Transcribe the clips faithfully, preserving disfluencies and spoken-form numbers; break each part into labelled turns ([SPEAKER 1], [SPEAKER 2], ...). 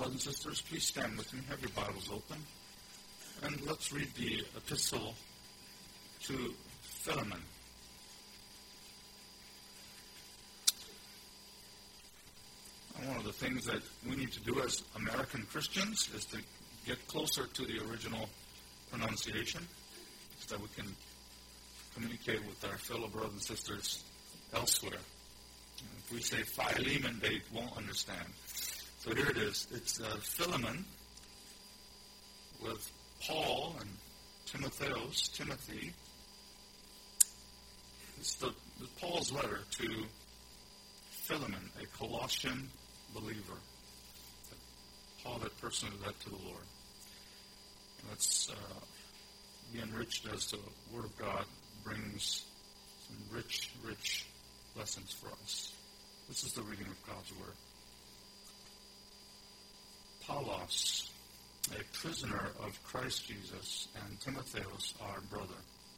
[SPEAKER 1] Brothers and sisters, please stand with me. Have your Bibles open. And let's read the epistle to Philemon. And one of the things that we need to do as American Christians is to get closer to the original pronunciation so that we can communicate with our fellow brothers and sisters elsewhere. If we say Philemon, they won't understand. So here it is. It's uh, Philemon with Paul and Timotheus, Timothy. It's the, the Paul's letter to Philemon, a Colossian believer. Paul had personally led to the Lord. Let's uh, be enriched as the Word of God brings some rich, rich lessons for us. This is the reading of God's Word. Paulos, a prisoner of Christ Jesus, and Timotheus, our brother,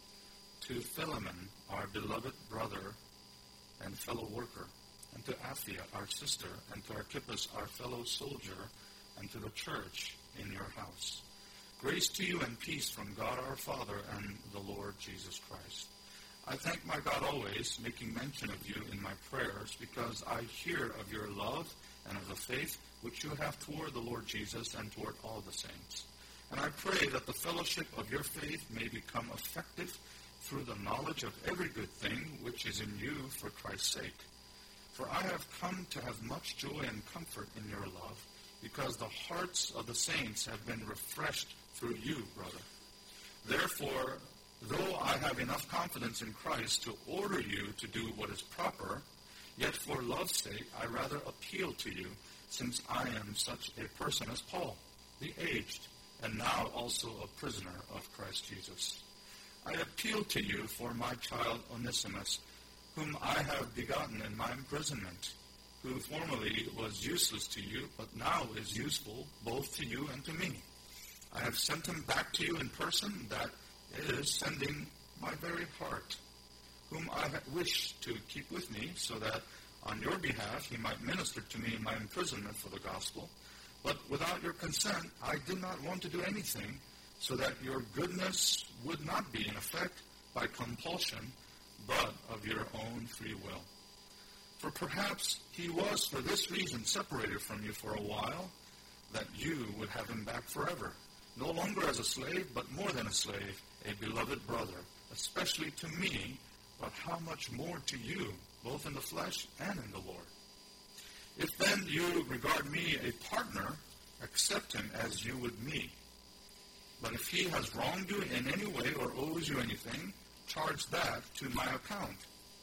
[SPEAKER 1] to Philemon, our beloved brother and fellow worker, and to Apphia, our sister, and to Archippus, our fellow soldier, and to the church in your house. Grace to you and peace from God our Father and the Lord Jesus Christ. I thank my God always, making mention of you in my prayers, because I hear of your love and of the faith which you have toward the Lord Jesus and toward all the saints. And I pray that the fellowship of your faith may become effective through the knowledge of every good thing which is in you for Christ's sake. For I have come to have much joy and comfort in your love, because the hearts of the saints have been refreshed through you, brother. Therefore, though I have enough confidence in Christ to order you to do what is proper, yet for love's sake I rather appeal to you, since I am such a person as Paul, the aged, and now also a prisoner of Christ Jesus. I appeal to you for my child Onesimus, whom I have begotten in my imprisonment, who formerly was useless to you, but now is useful both to you and to me. I have sent him back to you in person, that is, sending my very heart, whom I wish to keep with me, so that on your behalf he might minister to me in my imprisonment for the gospel. But without your consent, I did not want to do anything, so that your goodness would not be in effect by compulsion, but of your own free will. For perhaps he was for this reason separated from you for a while, that you would have him back forever, no longer as a slave, but more than a slave, a beloved brother, especially to me, but how much more to you, both in the flesh and in the Lord. If then you regard me a partner, accept him as you would me. But if he has wronged you in any way or owes you anything, charge that to my account.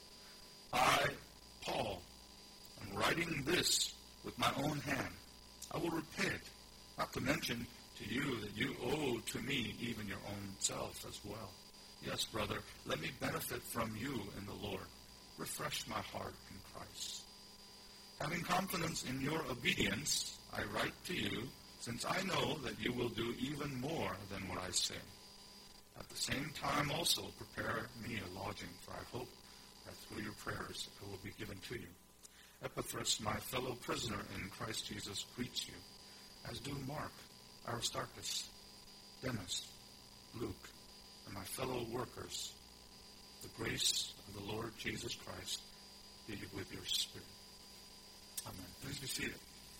[SPEAKER 1] I, Paul, am writing this with my own hand. I will repay it, not to mention to you that you owe to me even your own self as well. Yes, brother, let me benefit from you in the Lord. Refresh my heart in Christ. Having confidence in your obedience, I write to you, since I know that you will do even more than what I say. At the same time also prepare me a lodging, for I hope that through your prayers it will be given to you. Epaphras, my fellow prisoner in Christ Jesus, greets you, as do Mark, Aristarchus, Demas, Luke, and my fellow workers. The grace of the Lord Jesus Christ be with your spirit. Amen. Please be seated.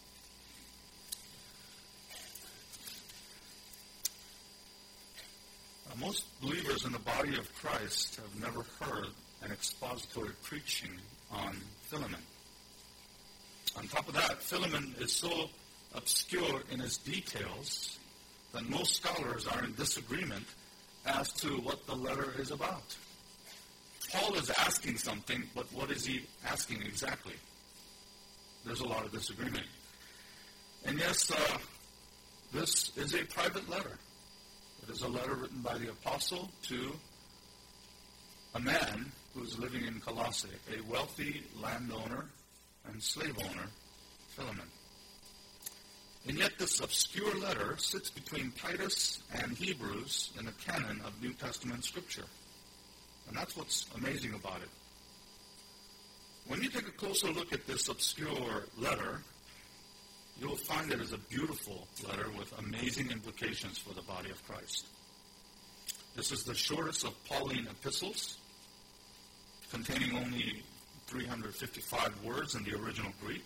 [SPEAKER 1] Uh, most believers in the body of Christ have never heard an expository preaching on Philemon. On top of that, Philemon is so obscure in its details that most scholars are in disagreement as to what the letter is about. Paul is asking something, but what is he asking exactly? There's a lot of disagreement. And yes, uh, this is a private letter. It is a letter written by the apostle to a man who's living in Colossae, a wealthy landowner and slave owner, Philemon. And yet this obscure letter sits between Titus and Hebrews in the canon of New Testament Scripture. And that's what's amazing about it. When you take a closer look at this obscure letter, you'll find it is a beautiful letter with amazing implications for the body of Christ. This is the shortest of Pauline epistles, containing only three hundred fifty-five words in the original Greek.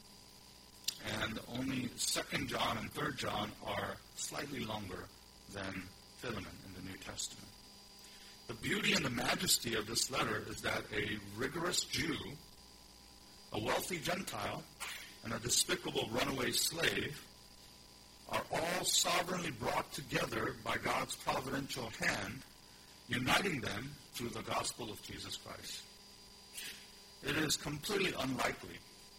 [SPEAKER 1] And only Second John and Third John are slightly longer than Philemon in the New Testament. The beauty and the majesty of this letter is that a rigorous Jew, a wealthy Gentile, and a despicable runaway slave are all sovereignly brought together by God's providential hand, uniting them through the gospel of Jesus Christ. It is completely unlikely.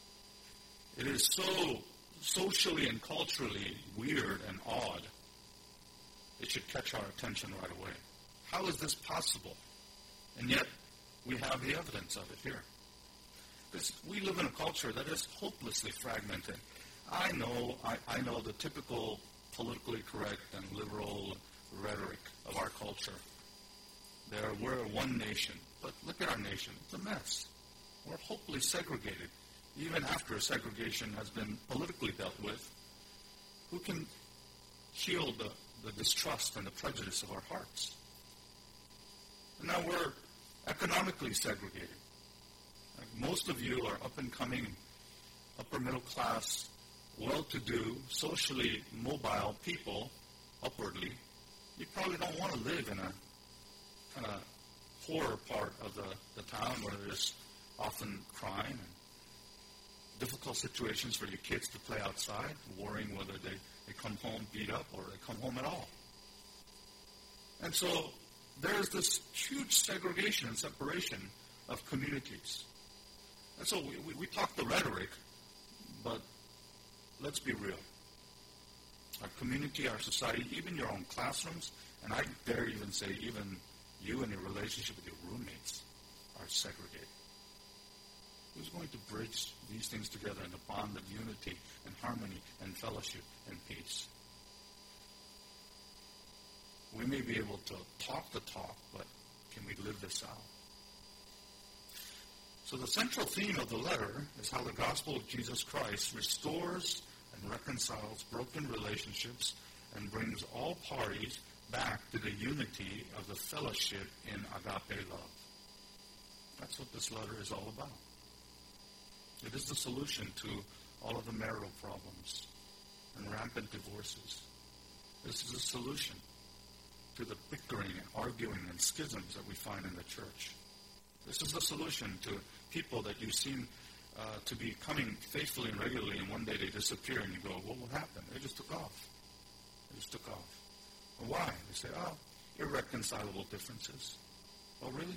[SPEAKER 1] It is so socially and culturally weird and odd. It should catch our attention right away. How is this possible? And yet, we have the evidence of it here. Because we live in a culture that is hopelessly fragmented. I know, I, I know the typical politically correct and liberal rhetoric of our culture. There, we're one nation. But look at our nation. It's a mess. We're hopelessly segregated. Even after segregation has been politically dealt with, who can heal the, the distrust and the prejudice of our hearts? And now we're economically segregated. Like most of you are up-and-coming, upper-middle class, well-to-do, socially mobile people, upwardly. You probably don't want to live in a kind of poorer part of the, the town where there's often crime and difficult situations for your kids to play outside, worrying whether they, they come home beat up or they come home at all. And so there's this huge segregation and separation of communities. And so we, we, we talk the rhetoric, but let's be real. Our community, our society, even your own classrooms, and I dare even say even you and your relationship with your roommates are segregated. Who's going to bridge these things together in a bond of unity and harmony and fellowship and peace? We may be able to talk the talk, but can we live this out? So the central theme of the letter is how the gospel of Jesus Christ restores and reconciles broken relationships and brings all parties back to the unity of the fellowship in agape love. That's what this letter is all about. It is the solution to all of the marital problems and rampant divorces. This is a solution to the bickering and arguing and schisms that we find in the church. This is the solution to people that you seem uh, to be coming faithfully and regularly, and one day they disappear, and you go, well, what happened? They just took off. They just took off. Well, why? They say, oh, irreconcilable differences. Oh, really?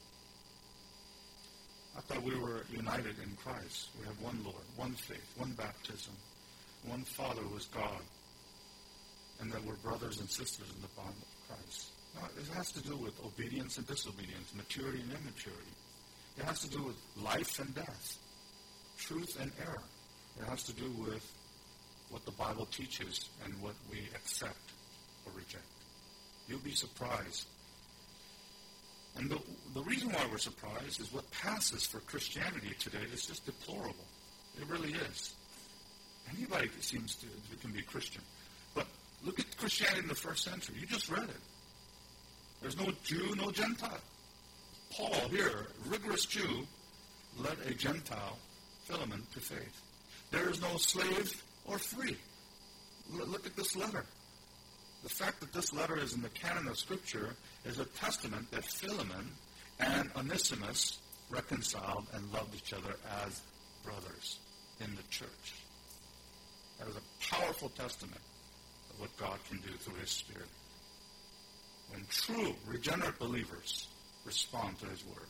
[SPEAKER 1] I thought we were united in Christ. We have one Lord, one faith, one baptism, one Father who is God, and that we're brothers and sisters in the bond of Christ. No, it has to do with obedience and disobedience, maturity and immaturity. It has to do with life and death, truth and error. It has to do with what the Bible teaches and what we accept or reject. You'll be surprised. And the, the reason why we're surprised is what passes for Christianity today is just deplorable. It really is. Anybody seems to can be Christian. But look at Christianity in the first century. You just read it. There's no Jew, no Gentile. Paul here, rigorous Jew, led a Gentile, Philemon, to faith. There is no slave or free. L- look at this letter. The fact that this letter is in the canon of Scripture is a testament that Philemon and Onesimus reconciled and loved each other as brothers in the church. That is a powerful testament of what God can do through His Spirit. When true, regenerate believers respond to His Word.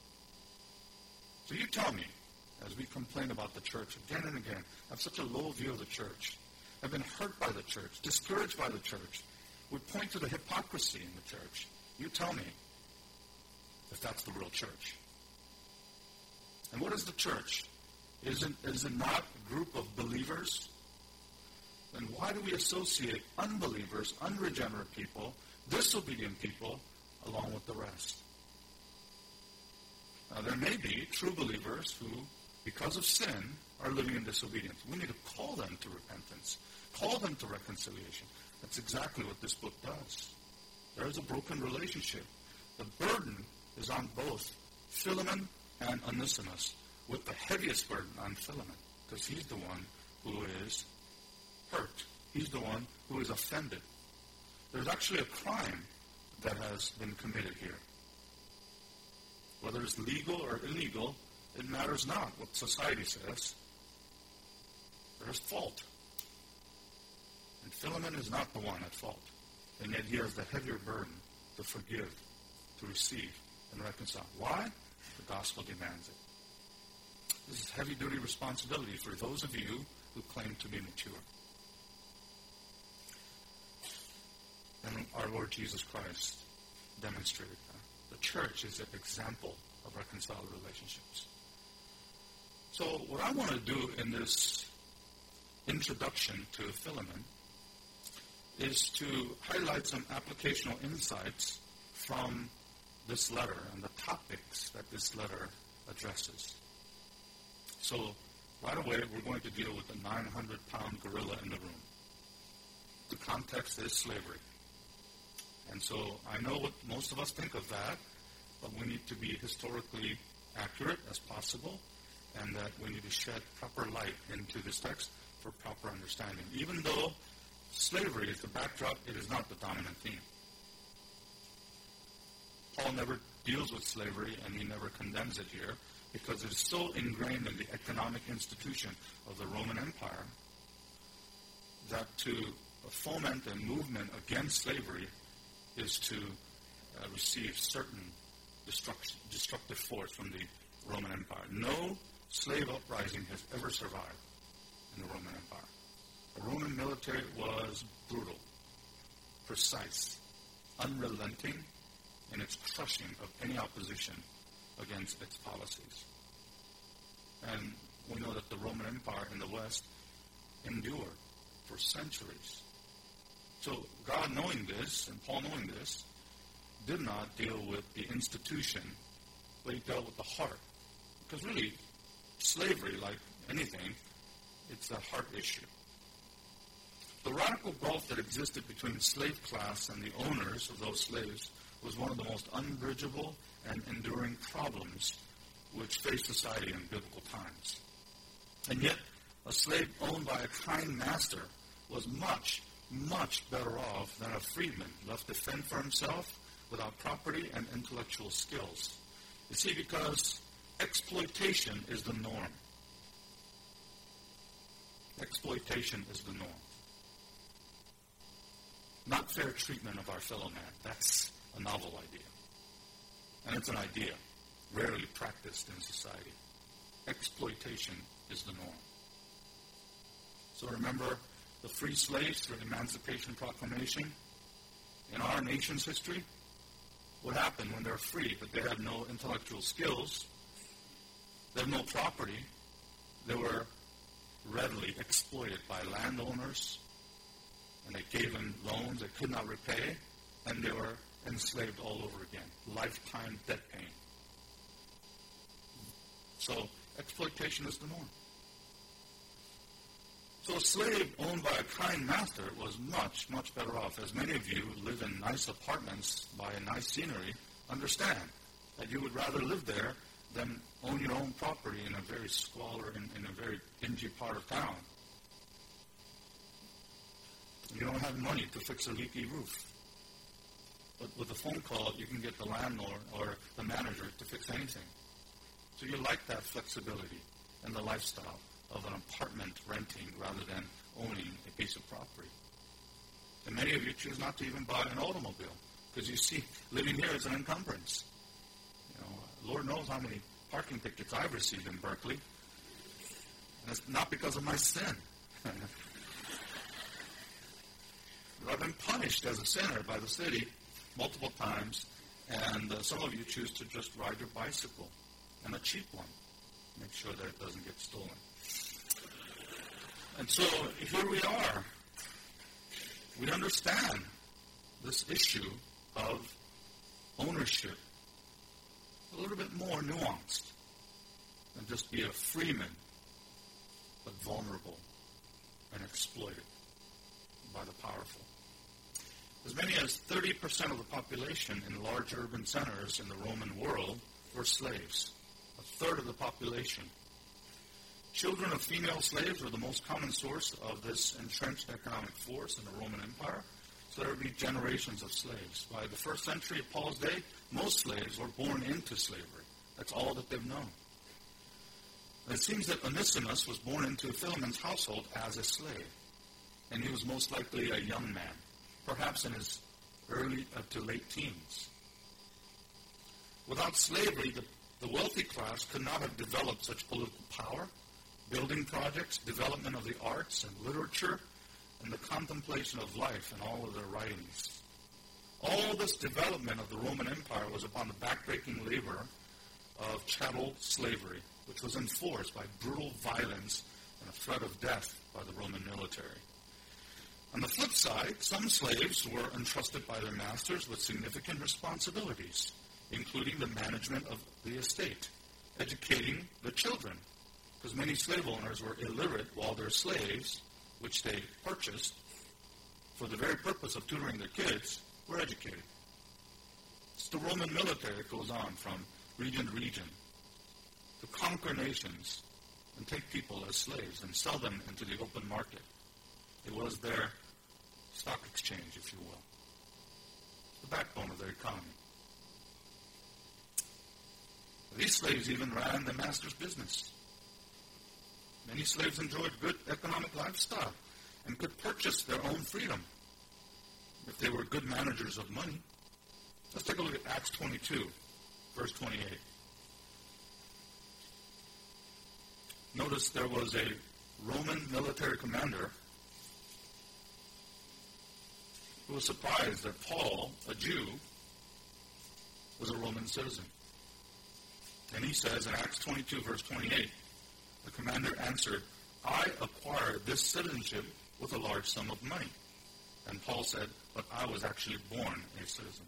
[SPEAKER 1] So you tell me, as we complain about the church again and again, I have such a low view of the church. I've been hurt by the church, discouraged by the church. We point to the hypocrisy in the church. You tell me if that's the real church. And what is the church? Is it, is it not a group of believers? Then why do we associate unbelievers, unregenerate people, disobedient people, along with the rest? Now, there may be true believers who, because of sin, are living in disobedience. We need to call them to repentance, call them to reconciliation. That's exactly what this book does. There is a broken relationship. The burden is on both Philemon and Onesimus, with the heaviest burden on Philemon, because he's the one who is hurt. He's the one who is offended. There's actually a crime that has been committed here. Whether it's legal or illegal, it matters not what society says. There's fault. And Philemon is not the one at fault. And yet he has the heavier burden to forgive, to receive, and reconcile. Why? The gospel demands it. This is heavy-duty responsibility for those of you who claim to be mature. And our Lord Jesus Christ demonstrated that. The church is an example of reconciled relationships. So what I want to do in this introduction to Philemon is to highlight some applicational insights from this letter and the topics that this letter addresses. So right away, we're going to deal with the nine hundred pound gorilla in the room. The context is slavery. And so I know what most of us think of that, but we need to be historically accurate as possible, and that we need to shed proper light into this text for proper understanding. Even though slavery is the backdrop, it is not the dominant theme. Paul never deals with slavery, and he never condemns it here, because it is so ingrained in the economic institution of the Roman Empire that to foment a movement against slavery is to uh, receive certain destruct- destructive force from the Roman Empire. No slave uprising has ever survived in the Roman Empire. The Roman military was brutal, precise, unrelenting in its crushing of any opposition against its policies. And we know that the Roman Empire in the West endured for centuries. So God, knowing this, and Paul knowing this, did not deal with the institution, but he dealt with the heart. Because really, slavery, like anything, it's a heart issue. The radical gulf that existed between the slave class and the owners of those slaves was one of the most unbridgeable and enduring problems which faced society in biblical times. And yet, a slave owned by a kind master was much, much better off than a freedman left to fend for himself without property and intellectual skills. You see, because exploitation is the norm. Exploitation is the norm. Not fair treatment of our fellow man. That's a novel idea. And it's an idea rarely practiced in society. Exploitation is the norm. So remember the free slaves through the Emancipation Proclamation? In our nation's history, what happened when they're free, but they had no intellectual skills, they had no property, they were readily exploited by landowners, and they gave them loans they could not repay, and they were enslaved all over again. Lifetime debt paying. So exploitation is the norm. So a slave owned by a kind master was much, much better off. As many of you who live in nice apartments by a nice scenery understand that you would rather live there than own your own property in a very squalor, in, in a very dingy part of town. You don't have money to fix a leaky roof. But with a phone call, you can get the landlord or the manager to fix anything. So you like that flexibility and the lifestyle of an apartment renting rather than owning a piece of property. And many of you choose not to even buy an automobile because you see living here is an encumbrance. You know, Lord knows how many parking tickets I've received in Berkeley. And it's not because of my sin. I've been punished as a sinner by the city multiple times, and uh, some of you choose to just ride your bicycle, and a cheap one. Make sure that it doesn't get stolen. And so here we are. We understand this issue of ownership a little bit more nuanced than just be a freeman but vulnerable and exploited by the powerful. As many as thirty percent of the population in large urban centers in the Roman world were slaves, a third of the population. Children of female slaves were the most common source of this entrenched economic force in the Roman Empire, so there would be generations of slaves. By the first century of Paul's day, most slaves were born into slavery. That's all that they've known. And it seems that Onesimus was born into Philemon's household as a slave, and he was most likely a young man, perhaps in his early uh, to late teens. Without slavery, the, the wealthy class could not have developed such political power, building projects, development of the arts and literature, and the contemplation of life in all of their writings. All this development of the Roman Empire was upon the backbreaking labor of chattel slavery, which was enforced by brutal violence and a threat of death by the Roman military. On the flip side, some slaves were entrusted by their masters with significant responsibilities, including the management of the estate, educating the children, because many slave owners were illiterate while their slaves, which they purchased for the very purpose of tutoring their kids, were educated. It's the Roman military that goes on from region to region to conquer nations and take people as slaves and sell them into the open market. It was their stock exchange, if you will, the backbone of their economy. These slaves even ran the master's business. Many slaves enjoyed good economic lifestyle and could purchase their own freedom if they were good managers of money. Let's take a look at Acts twenty-two, verse twenty-eight. Notice there was a Roman military commander who was surprised that Paul, a Jew, was a Roman citizen. And he says in Acts twenty-two, verse twenty-eight, the commander answered, I acquired this citizenship with a large sum of money. And Paul said, but I was actually born a citizen.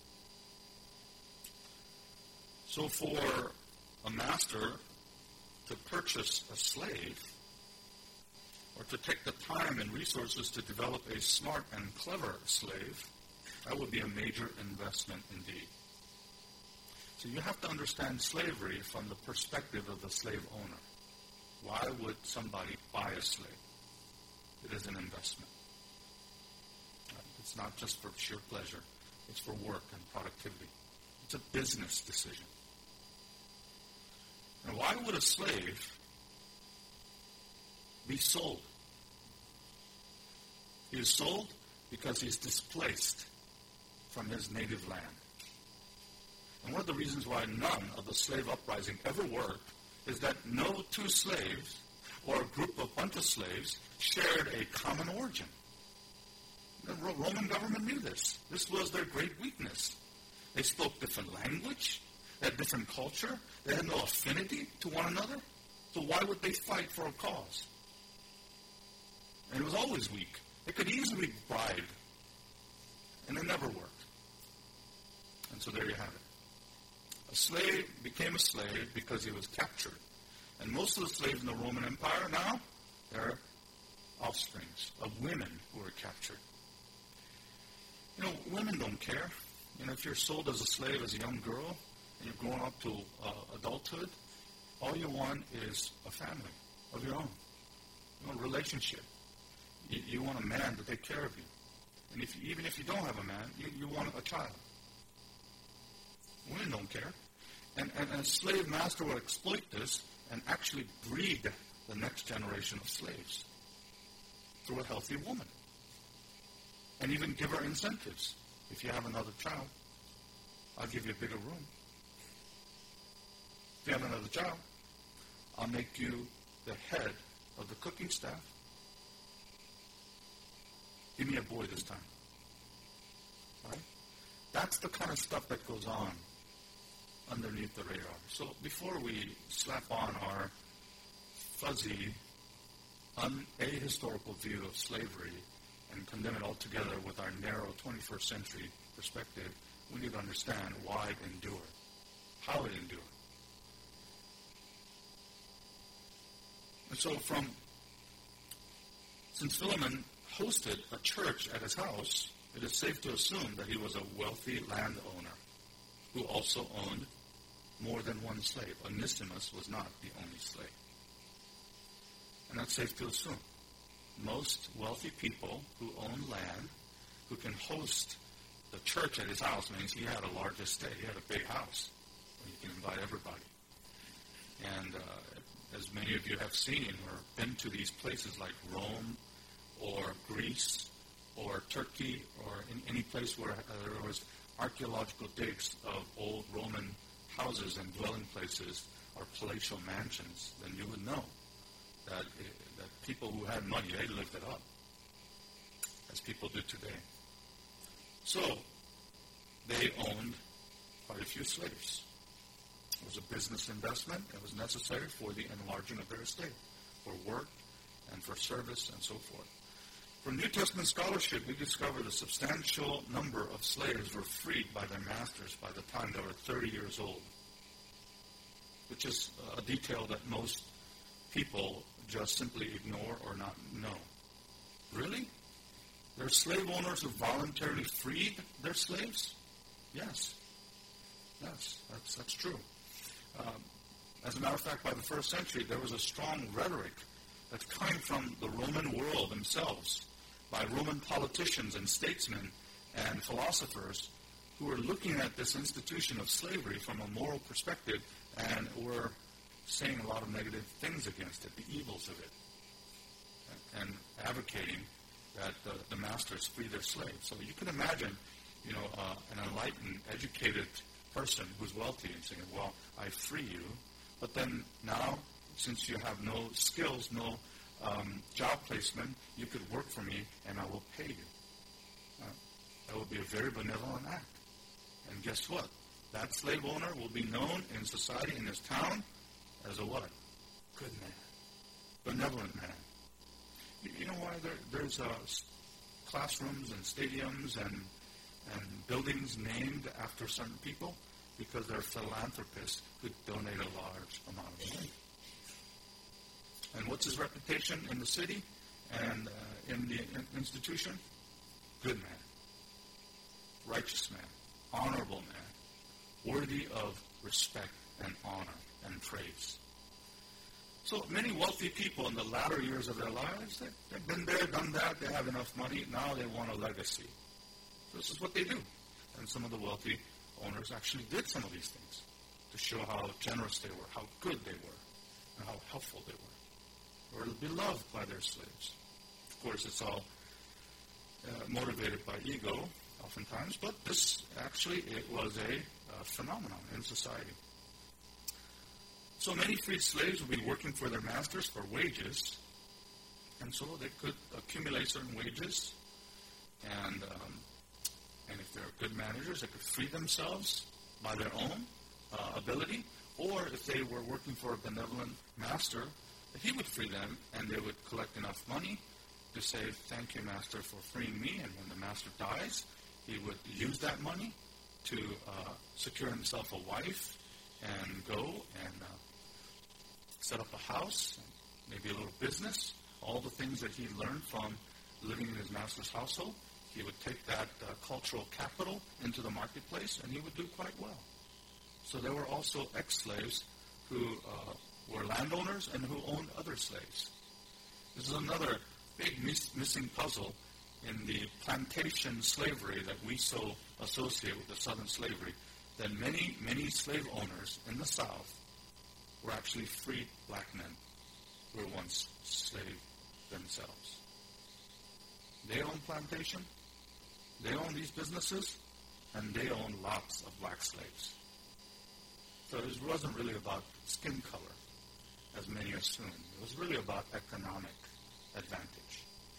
[SPEAKER 1] So for a master to purchase a slave, or to take the time and resources to develop a smart and clever slave, that would be a major investment indeed. So you have to understand slavery from the perspective of the slave owner. Why would somebody buy a slave? It is an investment. It's not just for sheer pleasure. It's for work and productivity. It's a business decision. And why would a slave be sold? He is sold because he's displaced from his native land. And one of the reasons why none of the slave uprising ever worked is that no two slaves or a group of bunch of slaves shared a common origin. The Roman government knew this. This was their great weakness. They spoke different language. They had different culture. They had no affinity to one another. So why would they fight for a cause? And it was always weak. It could easily be bribed. And it never worked. And so there you have it. A slave became a slave because he was captured. And most of the slaves in the Roman Empire now, they're offsprings of women who were captured. You know, women don't care. You know, if you're sold as a slave as a young girl and you're growing up to uh, adulthood, all you want is a family of your own. You want a relationship. You, you want a man to take care of you. And if you, even if you don't have a man, you, you want a child. Women don't care. And, and, and a slave master will exploit this and actually breed the next generation of slaves through a healthy woman. And even give her incentives. If you have another child, I'll give you a bigger room. If you have another child, I'll make you the head of the cooking staff. Give me a boy this time. Right? That's the kind of stuff that goes on underneath the radar. So before we slap on our fuzzy, un- ahistorical view of slavery and condemn it altogether with our narrow twenty-first century perspective, we need to understand why it endured, how it endured. And so from Since Philemon hosted a church at his house, it is safe to assume that he was a wealthy landowner who also owned more than one slave. Onesimus was not the only slave. And that's safe to assume. Most wealthy people who own land, who can host the church at his house, means he had a large estate. He had a big house where you can invite everybody. And uh, as many of you have seen or been to these places like Rome or Greece or Turkey or in any place where uh, there was archaeological digs of old Roman houses and dwelling places or palatial mansions, then you would know that, uh, that people who had money, they lived it up, as people do today. So, they owned quite a few slaves. It was a business investment. It was necessary for the enlarging of their estate, for work and for service and so forth. From New Testament scholarship, we discover the substantial number of slaves were freed by their masters by the time they were thirty years old, which is a detail that most people just simply ignore or not know. Really? There are slave owners who voluntarily freed their slaves? Yes. Yes, that's, that's true. Um, as a matter of fact, by the first century, there was a strong rhetoric that's coming from the Roman world themselves, by Roman politicians and statesmen and philosophers who were looking at this institution of slavery from a moral perspective and were saying a lot of negative things against it, the evils of it, and advocating that the, the masters free their slaves. So you can imagine, you know, uh, an enlightened, educated person who's wealthy and saying, well, I free you, but then now, since you have no skills, no um, job placement, you could work for me and I will pay you. Uh, that would be a very benevolent act. And guess what? That slave owner will be known in society, in his town, as a what? Good man. Benevolent man. You, you know why there, there's uh, classrooms and stadiums and, and buildings named after certain people? Because they're philanthropists who donate a large amount of money. And what's his reputation in the city and uh, in the in- institution? Good man. Righteous man. Honorable man. Worthy of respect and honor and praise. So many wealthy people in the latter years of their lives, they, they've been there, done that, they have enough money, now they want a legacy. So this is what they do. And some of the wealthy owners actually did some of these things to show how generous they were, how good they were, and how helpful they were. Or beloved by their slaves. Of course, it's all uh, motivated by ego, oftentimes, but this actually, it was a uh, phenomenon in society. So many freed slaves would be working for their masters for wages, and so they could accumulate certain wages, and um, and if they're good managers, they could free themselves by their own uh, ability, or if they were working for a benevolent master, he would free them, and they would collect enough money to say, thank you, master, for freeing me, and when the master dies, he would use that money to uh, secure himself a wife and go and uh, set up a house, maybe a little business, all the things that he learned from living in his master's household. He would take that uh, cultural capital into the marketplace, and he would do quite well. So there were also ex-slaves who uh, were landowners and who owned other slaves. This is another big miss- missing puzzle in the plantation slavery that we so associate with the Southern slavery, that many, many slave owners in the South were actually freed black men who were once slaves themselves. They owned plantation, they owned these businesses, and they owned lots of black slaves. So it wasn't really about skin color, as many assume. It was really about economic advantage.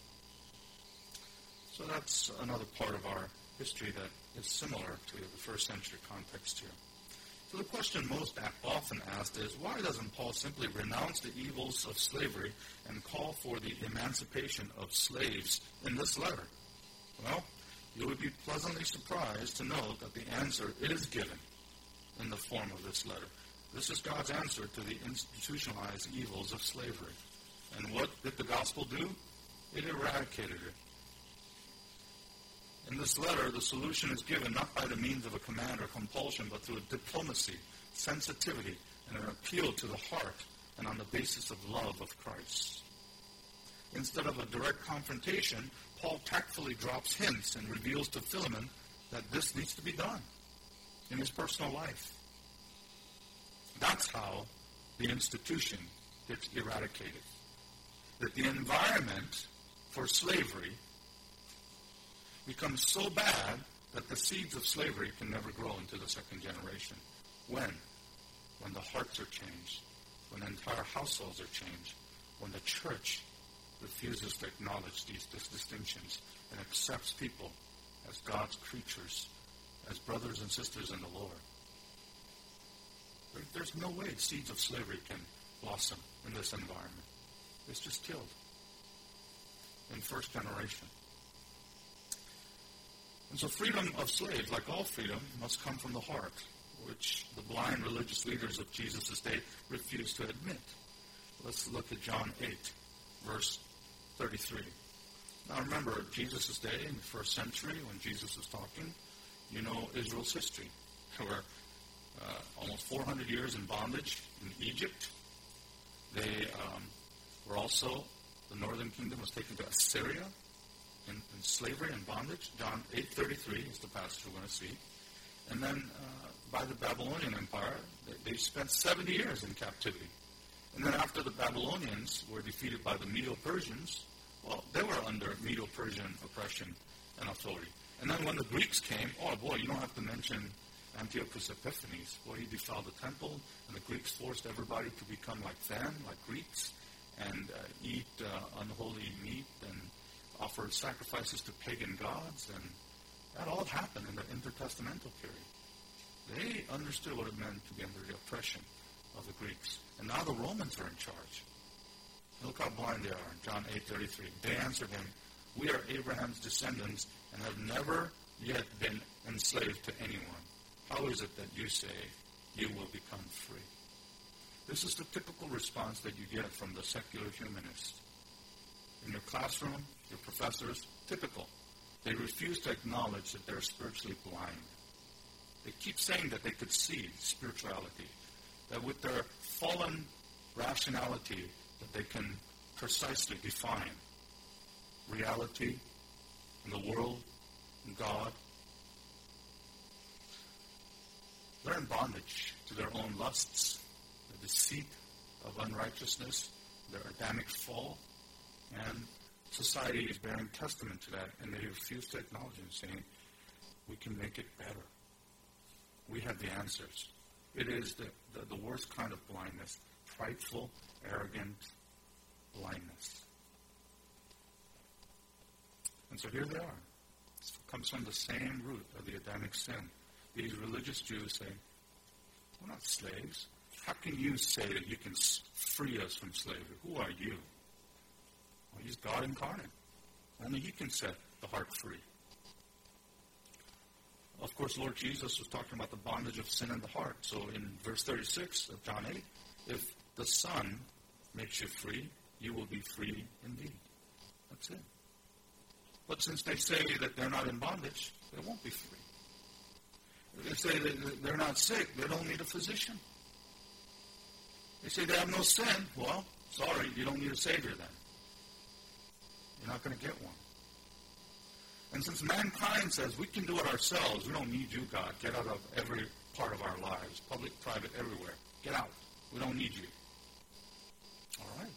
[SPEAKER 1] So that's another part of our history that is similar to the first century context here. So the question most often asked is, why doesn't Paul simply renounce the evils of slavery and call for the emancipation of slaves in this letter? Well, you would be pleasantly surprised to know that the answer is given in the form of this letter. This is God's answer to the institutionalized evils of slavery. And what did the gospel do? It eradicated it. In this letter, the solution is given not by the means of a command or compulsion, but through diplomacy, sensitivity, and an appeal to the heart, and on the basis of love of Christ. Instead of a direct confrontation, Paul tactfully drops hints and reveals to Philemon that this needs to be done in his personal life. That's how the institution gets eradicated. That the environment for slavery becomes so bad that the seeds of slavery can never grow into the second generation. When? When the hearts are changed, when entire households are changed, when the church refuses to acknowledge these, these distinctions and accepts people as God's creatures, as brothers and sisters in the Lord. There, there's no way seeds of slavery can blossom in this environment. It's just killed in first generation. And so freedom of slaves, like all freedom, must come from the heart, which the blind religious leaders of Jesus' day refused to admit. Let's look at John eight, verse thirty-three. Now remember, Jesus' day, in the first century, when Jesus was talking, you know Israel's history. They were uh, almost four hundred years in bondage in Egypt. They um, were also, the northern kingdom was taken to Assyria in, in slavery and bondage. John eight thirty-three is the passage we're going to see. And then uh, by the Babylonian Empire, they, they spent seventy years in captivity. And then after the Babylonians were defeated by the Medo-Persians, well, they were under Medo-Persian oppression and authority. And then when the Greeks came, oh boy, you don't have to mention Antiochus Epiphanes. Well, he defiled the temple, and the Greeks forced everybody to become like them, like Greeks, and uh, eat uh, unholy meat and offer sacrifices to pagan gods. And that all happened in the intertestamental period. They understood what it meant to be under the oppression of the Greeks. And now the Romans are in charge. Look how blind they are in John eight thirty-three. They answered him, "We are Abraham's descendants and have never yet been enslaved to anyone. How is it that you say you will become free?" This is the typical response that you get from the secular humanist. In your classroom, your professors, typical. They refuse to acknowledge that they're spiritually blind. They keep saying that they could see spirituality, that with their fallen rationality, that they can precisely define reality and the world and God. They're in bondage to their own lusts, the deceit of unrighteousness, their Adamic fall, and society is bearing testament to that, and they refuse to acknowledge it, saying, we can make it better. We have the answers. It is the, the, the worst kind of blindness, prideful, arrogant blindness. And so here they are. It comes from the same root of the Adamic sin. These religious Jews say, we're not slaves. How can you say that you can free us from slavery? Who are you? Well, he's God incarnate. Only he can set the heart free. Of course, Lord Jesus was talking about the bondage of sin in the heart. So in verse thirty-six of John eight, if the Son makes you free, you will be free indeed. That's it. But since they say that they're not in bondage, they won't be free. They say that they're not sick, they don't need a physician. They say they have no sin. Well, sorry, you don't need a Savior then. You're not going to get one. And since mankind says we can do it ourselves, we don't need you, God. Get out of every part of our lives, public, private, everywhere. Get out. We don't need you. All right.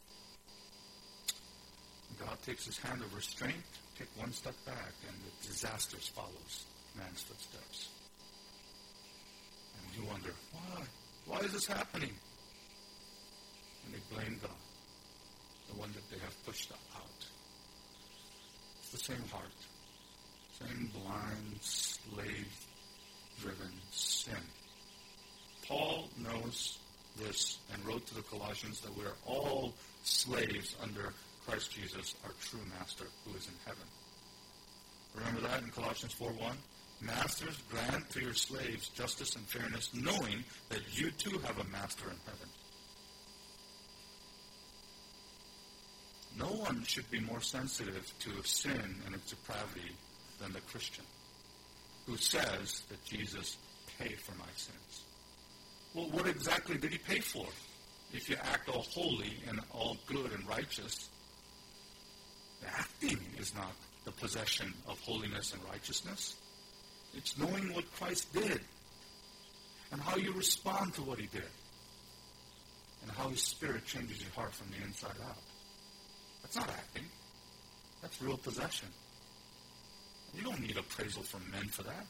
[SPEAKER 1] God takes his hand of restraint, take one step back, and the disaster follows man's footsteps. And you wonder, why? Why is this happening? And they blame God, the one that they have pushed out. It's the same heart, same blind, slave-driven sin. Paul knows this and wrote to the Colossians that we are all slaves under Christ Jesus, our true master, who is in heaven. Remember that in Colossians four one? Masters, grant to your slaves justice and fairness, knowing that you too have a master in heaven. No one should be more sensitive to sin and its depravity than the Christian who says that Jesus paid for my sins. Well, what exactly did he pay for? If you act all holy and all good and righteous, the acting is not the possession of holiness and righteousness. It's knowing what Christ did and how you respond to what he did and how his Spirit changes your heart from the inside out. That's not acting. That's real possession. You don't need appraisal from men for that.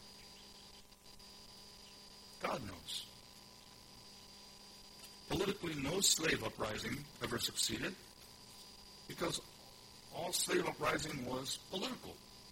[SPEAKER 1] God knows. Politically, no slave uprising ever succeeded because all slave uprising was political.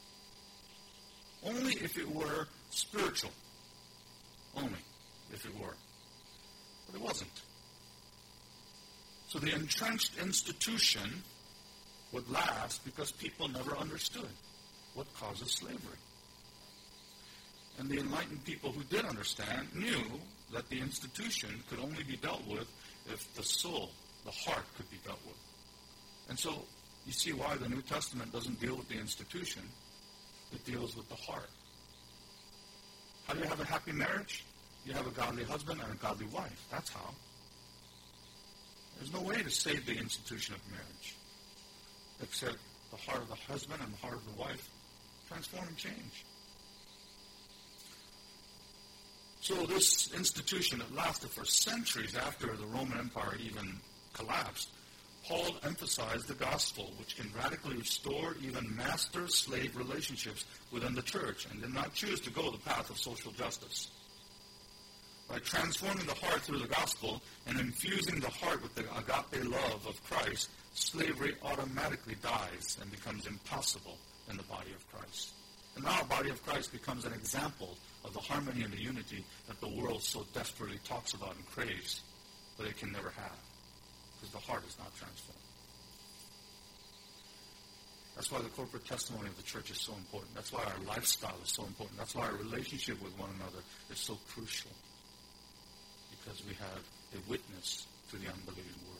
[SPEAKER 1] Only if it were spiritual. Only if it were. But it wasn't. So the entrenched institution would last because people never understood what causes slavery. And the enlightened people who did understand knew that the institution could only be dealt with if the soul, the heart, could be dealt with. And so you see why the New Testament doesn't deal with the institution. It deals with the heart. How do you have a happy marriage? You have a godly husband and a godly wife. That's how. There's no way to save the institution of marriage except the heart of the husband and the heart of the wife transform and change. So this institution that lasted for centuries after the Roman Empire even collapsed, Paul emphasized the gospel, which can radically restore even master-slave relationships within the church, and did not choose to go the path of social justice. By transforming the heart through the gospel and infusing the heart with the agape love of Christ, slavery automatically dies and becomes impossible in the body of Christ. And now the body of Christ becomes an example of the harmony and the unity that the world so desperately talks about and craves, but it can never have, because the heart is not transformed. That's why the corporate testimony of the church is so important. That's why our lifestyle is so important. That's why our relationship with one another is so crucial, because we have a witness to the unbelieving world.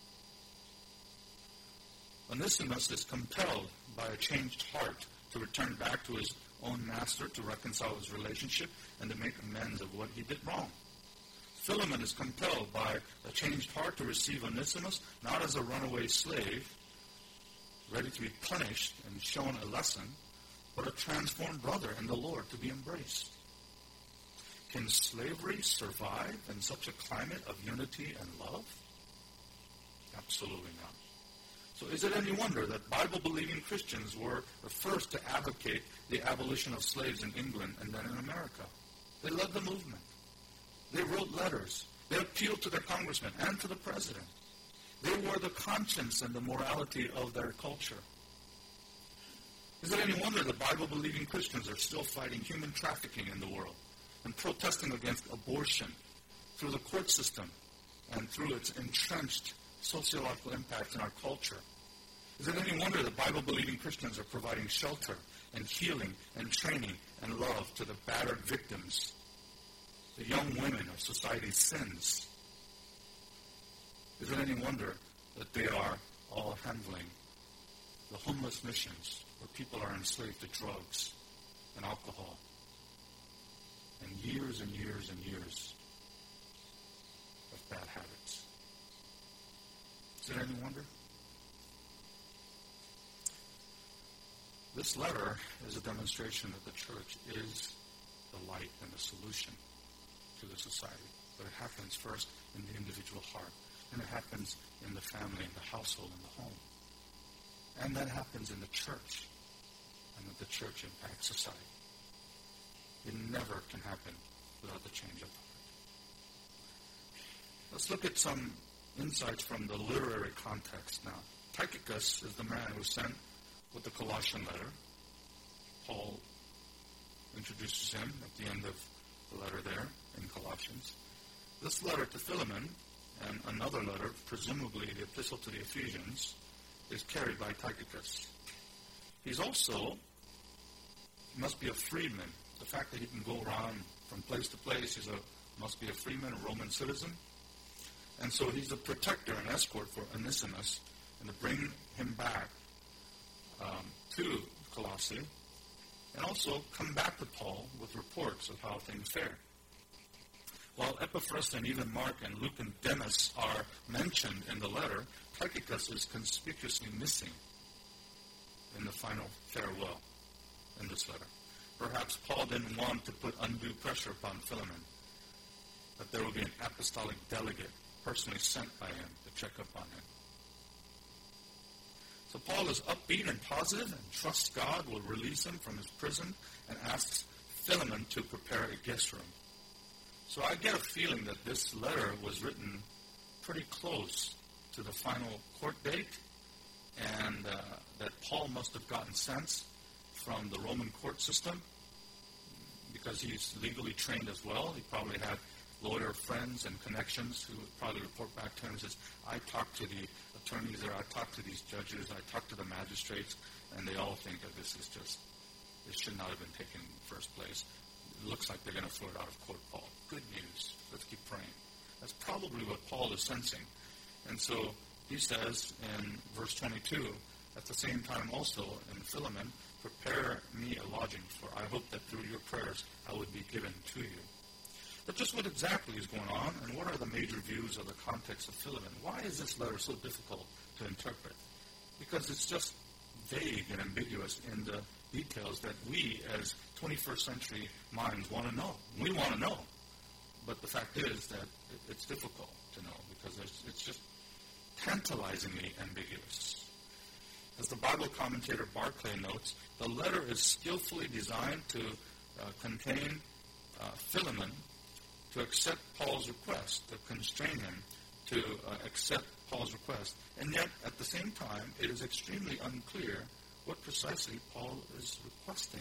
[SPEAKER 1] Onesimus is compelled by a changed heart to return back to his own master, to reconcile his relationship, and to make amends of what he did wrong. Philemon is compelled by a changed heart to receive Onesimus, not as a runaway slave, ready to be punished and shown a lesson, but a transformed brother in the Lord to be embraced. Can slavery survive in such a climate of unity and love? Absolutely not. So is it any wonder that Bible-believing Christians were the first to advocate the abolition of slaves in England and then in America? They led the movement. They wrote letters. They appealed to their congressmen and to the president. They were the conscience and the morality of their culture. Is it any wonder that Bible-believing Christians are still fighting human trafficking in the world and protesting against abortion through the court system and through its entrenched sociological impacts in our culture? Is it any wonder that Bible-believing Christians are providing shelter and healing and training and love to the battered victims, the young women of society's sins? Is it any wonder that they are all handling the homeless missions where people are enslaved to drugs and alcohol and years and years and years of bad habits? Is it any wonder? This letter is a demonstration that the church is the light and the solution to the society. But it happens first in the individual heart. And it happens in the family, in the household, in the home. And that happens in the church. And that the church impacts society. It never can happen without the change of heart. Let's look at some insights from the literary context now. Tychicus is the man who sent with the Colossian letter. Paul introduces him at the end of the letter there in Colossians. This letter to Philemon and another letter, presumably the epistle to the Ephesians, is carried by Tychicus. He's also, he must be a freedman. The fact that he can go around from place to place, he's a must be a freeman, a Roman citizen. And so he's a protector and escort for Onesimus, and to bring him back um, to Colossae, and also come back to Paul with reports of how things fare. While Epaphras and even Mark and Luke and Demas are mentioned in the letter, Tychicus is conspicuously missing in the final farewell in this letter. Perhaps Paul didn't want to put undue pressure upon Philemon, that there will be an apostolic delegate personally sent by him to check up on him. So Paul is upbeat and positive and trusts God will release him from his prison and asks Philemon to prepare a guest room. So I get a feeling that this letter was written pretty close to the final court date, and uh, that Paul must have gotten sense from the Roman court system because he's legally trained as well. He probably had lawyer friends and connections who would probably report back to him and says, I talked to the attorneys there, I talked to these judges, I talked to the magistrates, and they all think that this is just, this should not have been taken in the first place. It looks like they're going to throw it out of court, Paul. Good news. Let's keep praying. That's probably what Paul is sensing. And so he says in verse twenty-two, at the same time also in Philemon, prepare me a lodging, for I hope that through your prayers I would be given to you. But just what exactly is going on, and what are the major views of the context of Philemon? Why is this letter so difficult to interpret? Because it's just vague and ambiguous in the details that we as twenty-first century minds want to know. We want to know. But the fact is that it's difficult to know because it's just tantalizingly ambiguous. As the Bible commentator Barclay notes, the letter is skillfully designed to uh, contain uh, Philemon to accept Paul's request, to constrain him to uh, accept Paul's request. And yet, at the same time, it is extremely unclear what precisely Paul is requesting.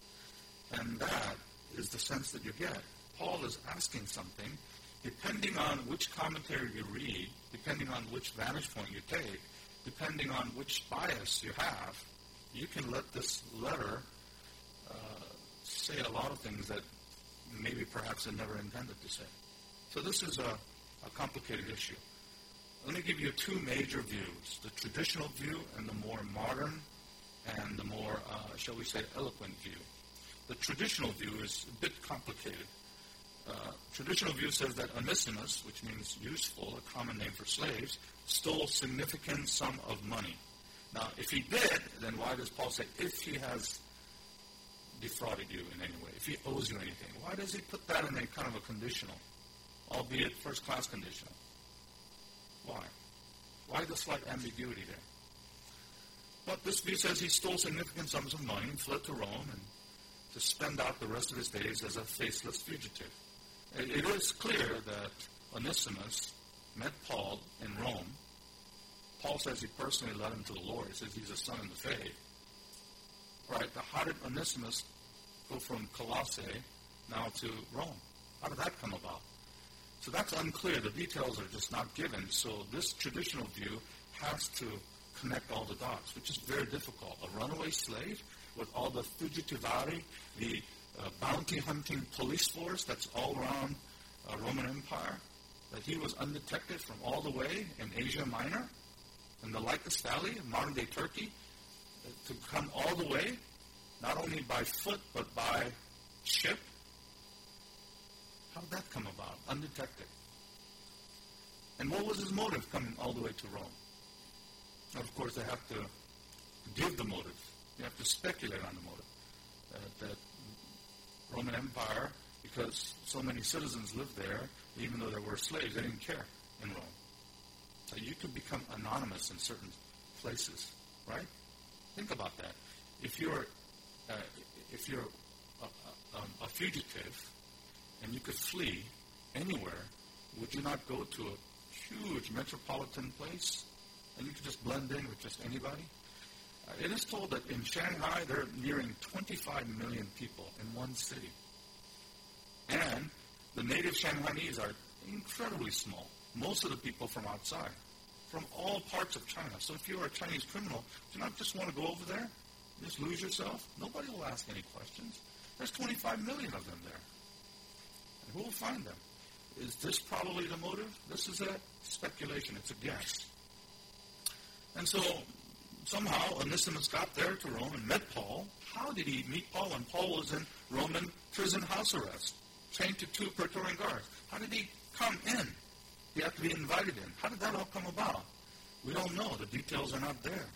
[SPEAKER 1] And that is the sense that you get. Paul is asking something. Depending on which commentary you read, depending on which vantage point you take, depending on which bias you have, you can let this letter uh, say a lot of things that maybe perhaps it never intended to say. So this is a, a complicated issue. Let me give you two major views, the traditional view and the more modern and the more, uh, shall we say, eloquent view. The traditional view is a bit complicated. Uh, traditional view says that Onesimus, which means useful, a common name for slaves, stole significant sum of money. Now, if he did, then why does Paul say, if he has defrauded you in any way, if he owes you anything? Why does he put that in a kind of a conditional, albeit first-class conditional? Why? Why the slight ambiguity there? Well, this view says he stole significant sums of money and fled to Rome and to spend out the rest of his days as a faceless fugitive. It, it is clear that Onesimus met Paul in Rome. Paul says he personally led him to the Lord. He says he's a son in the faith. Right, but how did Onesimus go from Colossae now to Rome? How did that come about? So that's unclear. The details are just not given. So this traditional view has to connect all the dots, which is very difficult. A runaway slave with all the fugitivati, the uh, bounty-hunting police force that's all around uh, Roman Empire, that he was undetected from all the way in Asia Minor, in the Lycus Valley, modern-day Turkey, uh, to come all the way, not only by foot, but by ship. How did that come about, undetected? And what was his motive coming all the way to Rome? Now, of course, they have to give the motive. You have to speculate on the motive. Uh, that Roman Empire, because so many citizens lived there, even though there were slaves, they didn't care in Rome. So you could become anonymous in certain places, right? Think about that. If you're uh, if you're a, a, a fugitive and you could flee anywhere, would you not go to a huge metropolitan place and you could just blend in with just anybody? Uh, it is told that in Shanghai, they're nearing twenty-five million people in one city. And the native Shanghainese are incredibly small. Most of the people from outside, from all parts of China. So if you're a Chinese criminal, do you not just want to go over there? Just lose yourself? Nobody will ask any questions. There's twenty-five million of them there. And who will find them? Is this probably the motive? This is a speculation. It's a guess. And so somehow Onesimus got there to Rome and met Paul. How did he meet Paul when Paul was in Roman prison house arrest, chained to two Praetorian guards? How did he come in? He had to be invited in. How did that all come about? We don't know. The details are not there.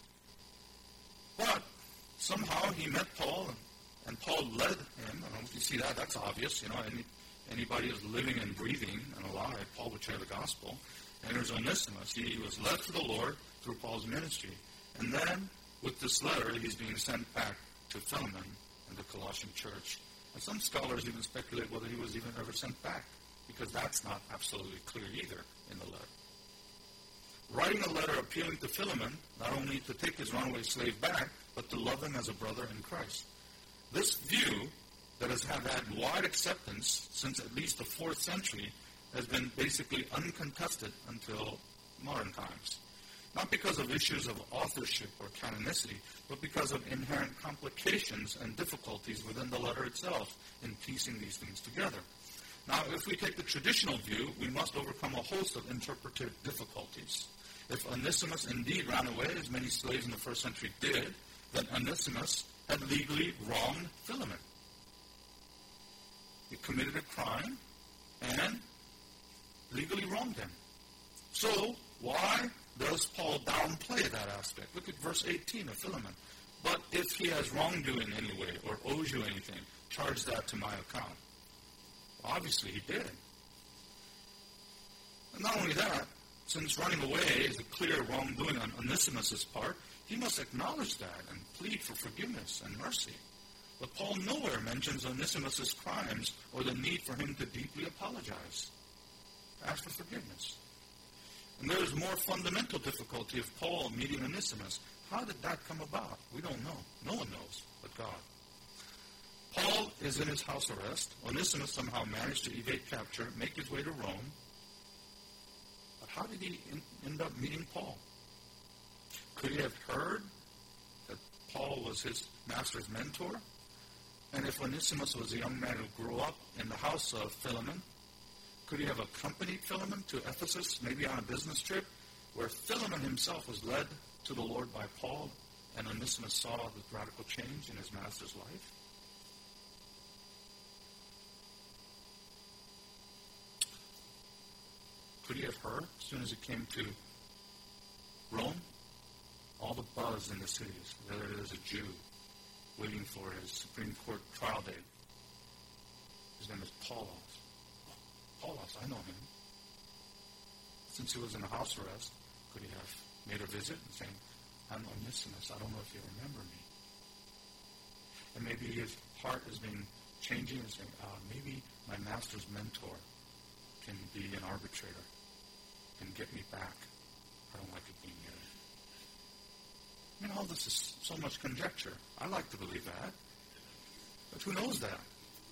[SPEAKER 1] But somehow he met Paul, and, and Paul led him. I don't know if you see that. That's obvious. You know, any, anybody who's living and breathing and alive, Paul would share the gospel. And there's Onesimus. He was led to the Lord through Paul's ministry. And then, with this letter, he's being sent back to Philemon and the Colossian church. And some scholars even speculate whether he was even ever sent back, because that's not absolutely clear either in the letter. Writing a letter appealing to Philemon, not only to take his runaway slave back, but to love him as a brother in Christ. This view that has had wide acceptance since at least the fourth century has been basically uncontested until modern times. Not because of issues of authorship or canonicity, but because of inherent complications and difficulties within the letter itself in piecing these things together. Now, if we take the traditional view, we must overcome a host of interpretive difficulties. If Onesimus indeed ran away, as many slaves in the first century did, then Onesimus had legally wronged Philemon. He committed a crime and legally wronged him. So, why does Paul downplay that aspect? Look at verse eighteen of Philemon. But if he has wrongdoing anyway or owes you anything, charge that to my account. Well, obviously he did. And not only that, since running away is a clear wrongdoing on Onesimus' part, he must acknowledge that and plead for forgiveness and mercy. But Paul nowhere mentions Onesimus' crimes or the need for him to deeply apologize. Ask for forgiveness. And there is more fundamental difficulty of Paul meeting Onesimus. How did that come about? We don't know. No one knows but God. Paul is in his house arrest. Onesimus somehow managed to evade capture, make his way to Rome. But how did he in, end up meeting Paul? Could he have heard that Paul was his master's mentor? And if Onesimus was a young man who grew up in the house of Philemon, could he have accompanied Philemon to Ephesus, maybe on a business trip, where Philemon himself was led to the Lord by Paul, and Onesimus saw the radical change in his master's life? Could he have heard, as soon as he came to Rome, all the buzz in the cities, whether it is a Jew waiting for his Supreme Court trial date? His name is Paulos. Paulos, I know him. Since he was in a house arrest, could he have made a visit and saying, I'm Onesimus, I don't know if you remember me. And maybe his heart has been changing and saying, uh, maybe my master's mentor can be an arbitrator and get me back. I don't like it being here. I mean, all this is so much conjecture. I like to believe that. But who knows that?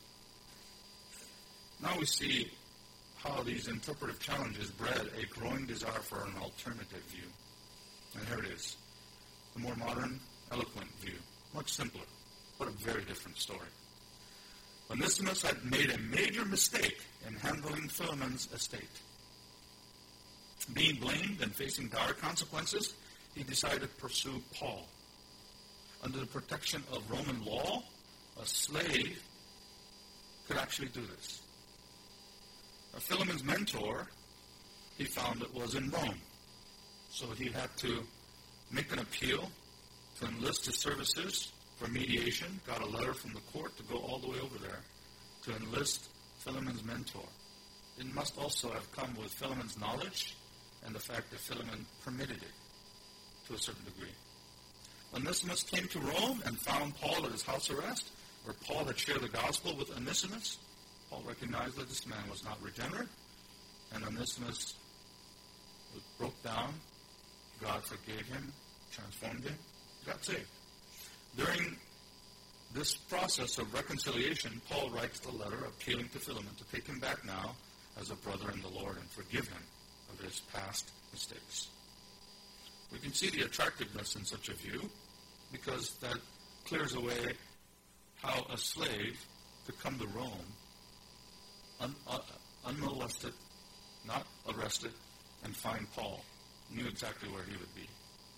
[SPEAKER 1] Now we see how these interpretive challenges bred a growing desire for an alternative view. And here it is. The more modern, eloquent view. Much simpler, but a very different story. Onesimus had made a major mistake in handling Philemon's estate. Being blamed and facing dire consequences, he decided to pursue Paul. Under the protection of Roman law, a slave could actually do this. Now, Philemon's mentor, he found it was in Rome. So he had to make an appeal to enlist his services for mediation, got a letter from the court to go all the way over there to enlist Philemon's mentor. It must also have come with Philemon's knowledge and the fact that Philemon permitted it to a certain degree. Onesimus came to Rome and found Paul at his house arrest, where Paul had shared the gospel with Onesimus. Paul recognized that this man was not regenerate, and Onesimus broke down. God forgave him, transformed him, got saved. During this process of reconciliation, Paul writes the letter appealing to Philemon to take him back now as a brother in the Lord and forgive him of his past mistakes. We can see the attractiveness in such a view because that clears away how a slave could come to Rome un, uh, unmolested, not arrested, and find Paul. Knew exactly where he would be.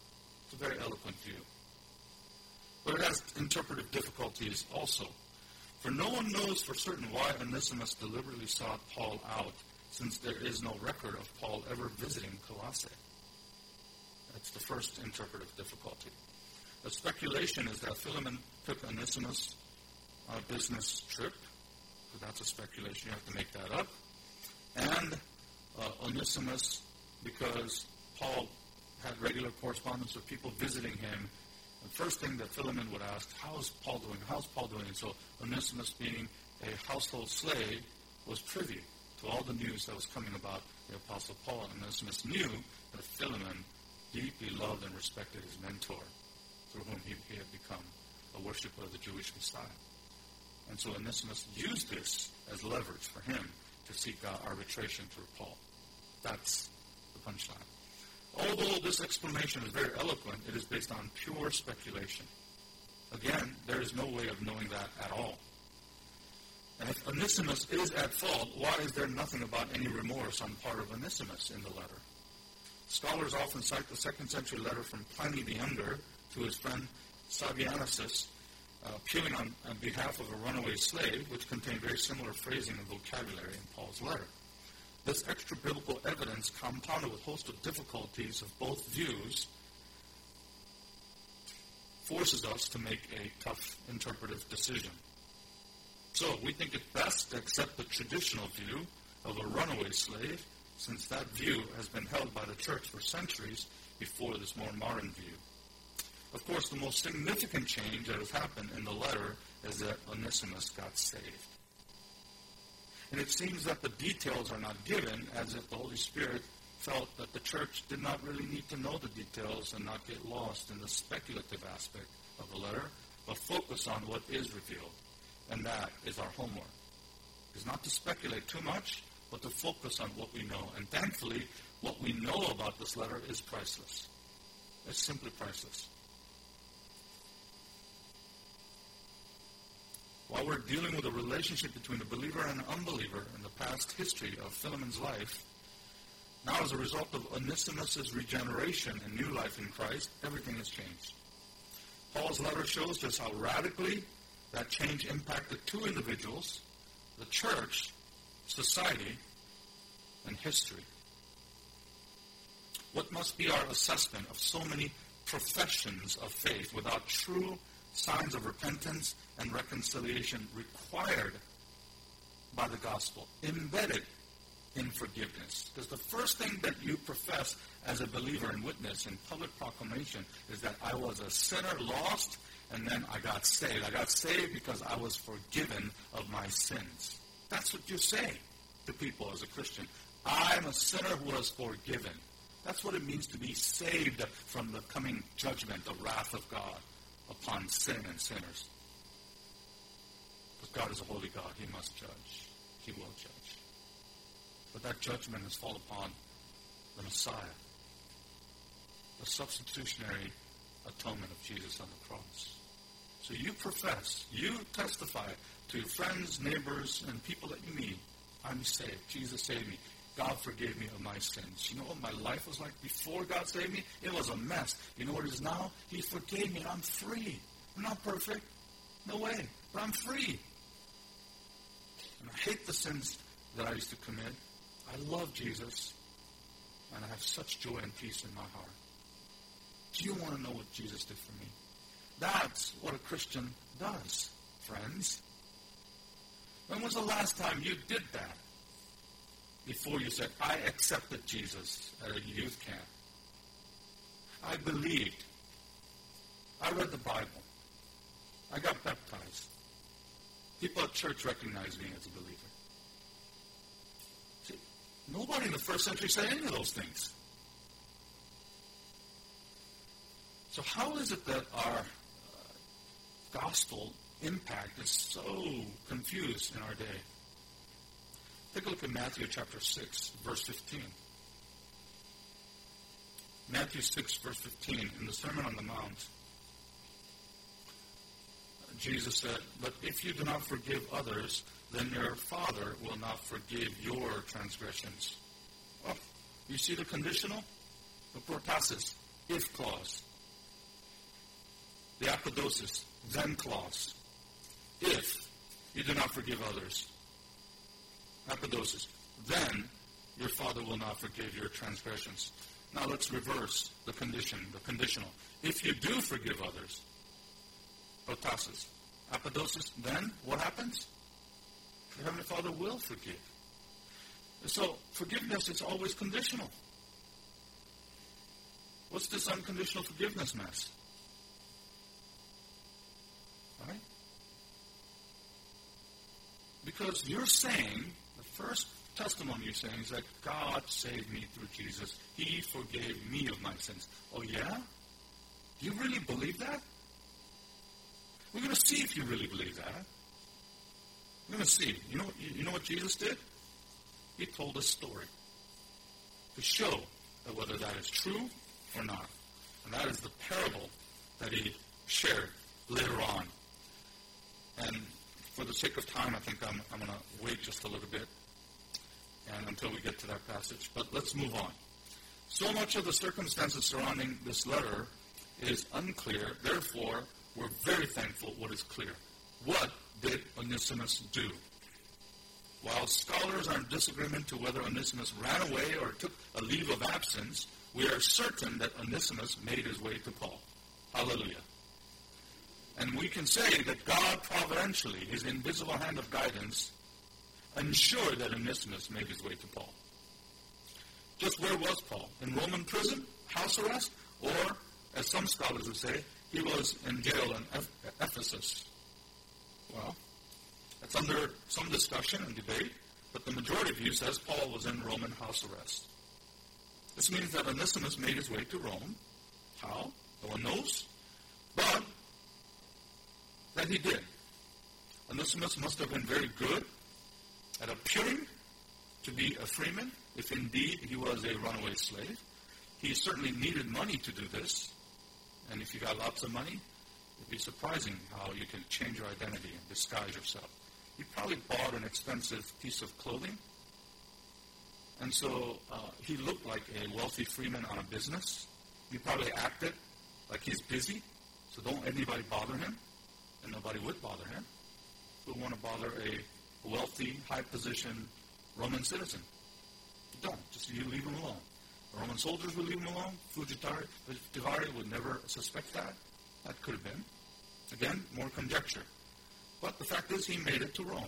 [SPEAKER 1] It's a very eloquent view. But it has interpretive difficulties also. For no one knows for certain why Onesimus deliberately sought Paul out, since there is no record of Paul ever visiting Colossae. That's the first interpretive difficulty. The speculation is that Philemon took Onesimus on a business trip. So that's a speculation. You have to make that up. And uh, Onesimus, because Paul had regular correspondence with people visiting him, the first thing that Philemon would ask, how's Paul doing? How's Paul doing? And so Onesimus, being a household slave, was privy to all the news that was coming about the Apostle Paul. And Onesimus knew that Philemon deeply loved and respected his mentor, through whom he, he had become a worshiper of the Jewish Messiah. And so Onesimus used this as leverage for him to seek out arbitration through Paul. That's the punchline. Although this explanation is very eloquent, it is based on pure speculation. Again, there is no way of knowing that at all. And if Onesimus is at fault, why is there nothing about any remorse on the part of Onesimus in the letter? Scholars often cite the second century letter from Pliny the Younger to his friend Sabianus, uh, appealing on, on behalf of a runaway slave, which contained very similar phrasing and vocabulary in Paul's letter. This extra-biblical evidence, compounded with a host of difficulties of both views, forces us to make a tough interpretive decision. So we think it best to accept the traditional view of a runaway slave, since that view has been held by the church for centuries before this more modern view. Of course, the most significant change that has happened in the letter is that Onesimus got saved. And it seems that the details are not given, as if the Holy Spirit felt that the church did not really need to know the details and not get lost in the speculative aspect of the letter, but focus on what is revealed. And that is our homework. It's not to speculate too much, but to focus on what we know. And thankfully, what we know about this letter is priceless. It's simply priceless. While we're dealing with a relationship between a believer and an unbeliever in the past history of Philemon's life, now as a result of Onesimus' regeneration and new life in Christ, everything has changed. Paul's letter shows just how radically that change impacted two individuals, the church, society, and history. What must be our assessment of so many professions of faith without true signs of repentance and reconciliation required by the gospel, embedded in forgiveness? Because the first thing that you profess as a believer and witness in public proclamation is that I was a sinner lost, and then I got saved. I got saved because I was forgiven of my sins. That's what you say to people as a Christian. I'm a sinner who was forgiven. That's what it means to be saved from the coming judgment, the wrath of God upon sin and sinners. Because God is a holy God. He must judge. He will judge. But that judgment has fallen upon the Messiah, the substitutionary atonement of Jesus on the cross. So you profess, you testify to friends, neighbors, and people that you meet, I'm saved. Jesus saved me. God forgave me of my sins. You know what my life was like before God saved me? It was a mess. You know what it is now? He forgave me and I'm free. I'm not perfect. No way. But I'm free. And I hate the sins that I used to commit. I love Jesus. And I have such joy and peace in my heart. Do you want to know what Jesus did for me? That's what a Christian does, friends. When was the last time you did that? Before you said, I accepted Jesus at a youth camp. I believed. I read the Bible. I got baptized. People at church recognized me as a believer. See, nobody in the first century said any of those things. So how is it that our uh, gospel impact is so confused in our day? Take a look at Matthew chapter six, verse fifteen. Matthew six, verse fifteen, in the Sermon on the Mount, Jesus said, but if you do not forgive others, then your Father will not forgive your transgressions. Oh, you see the conditional? The protasis, if clause. the apodosis, then clause. If you do not forgive others, apodosis, then your Father will not forgive your transgressions. Now let's reverse the condition, the conditional. If you do forgive others, protasis, apodosis, then what happens? The Heavenly Father will forgive. So forgiveness is always conditional. What's this unconditional forgiveness mess? Right? Because you're saying, the first testimony you're saying is that God saved me through Jesus. He forgave me of my sins. Oh yeah? Do you really believe that? We're going to see if you really believe that. We're going to see. You know, you know what Jesus did? He told a story to show that whether that is true or not. And that is the parable that he shared later on. And for the sake of time, I think I'm, I'm going to wait just a little bit and until we get to that passage. But let's move on. So much of the circumstances surrounding this letter is unclear. Therefore, we're very thankful what is clear. What did Onesimus do? While scholars are in disagreement to whether Onesimus ran away or took a leave of absence, we are certain that Onesimus made his way to Paul. Hallelujah. And we can say that God providentially, his invisible hand of guidance, ensured that Onesimus made his way to Paul. Just where was Paul? In Roman prison? House arrest? Or, as some scholars would say, he was in jail in Ephesus. Well, that's under some discussion and debate, but the majority view says Paul was in Roman house arrest. This means that Onesimus made his way to Rome. How? No one knows. But that he did. Onesimus must have been very good at appearing to be a freeman, if indeed he was a runaway slave. He certainly needed money to do this. And if you got lots of money, it'd be surprising how you can change your identity and disguise yourself. He probably bought an expensive piece of clothing. And so uh, he looked like a wealthy freeman on a business. He probably acted like he's busy, so don't anybody bother him. And nobody would bother him. Who would want to bother a wealthy, high-position Roman citizen? You don't. Just you leave him alone. The Roman soldiers would leave him alone. Fujivari would never suspect that. That could have been. Again, more conjecture. But the fact is he made it to Rome.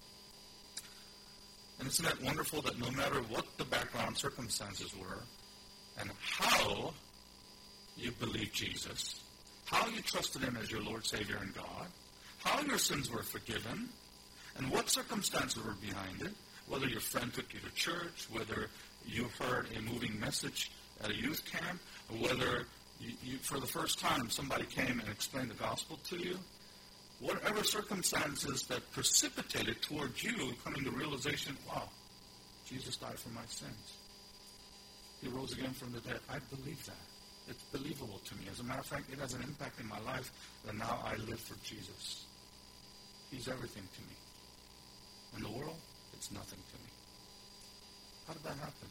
[SPEAKER 1] And isn't that wonderful that no matter what the background circumstances were and how you believed Jesus, how you trusted him as your Lord, Savior, and God, how your sins were forgiven, and what circumstances were behind it, whether your friend took you to church, whether you heard a moving message at a youth camp, or whether you, you, for the first time somebody came and explained the gospel to you, whatever circumstances that precipitated towards you coming to realization, wow, Jesus died for my sins. He rose again from the dead. I believe that. It's believable to me. As a matter of fact, it has an impact in my life that now I live for Jesus. He's everything to me. In the world, it's nothing to me. How did that happen?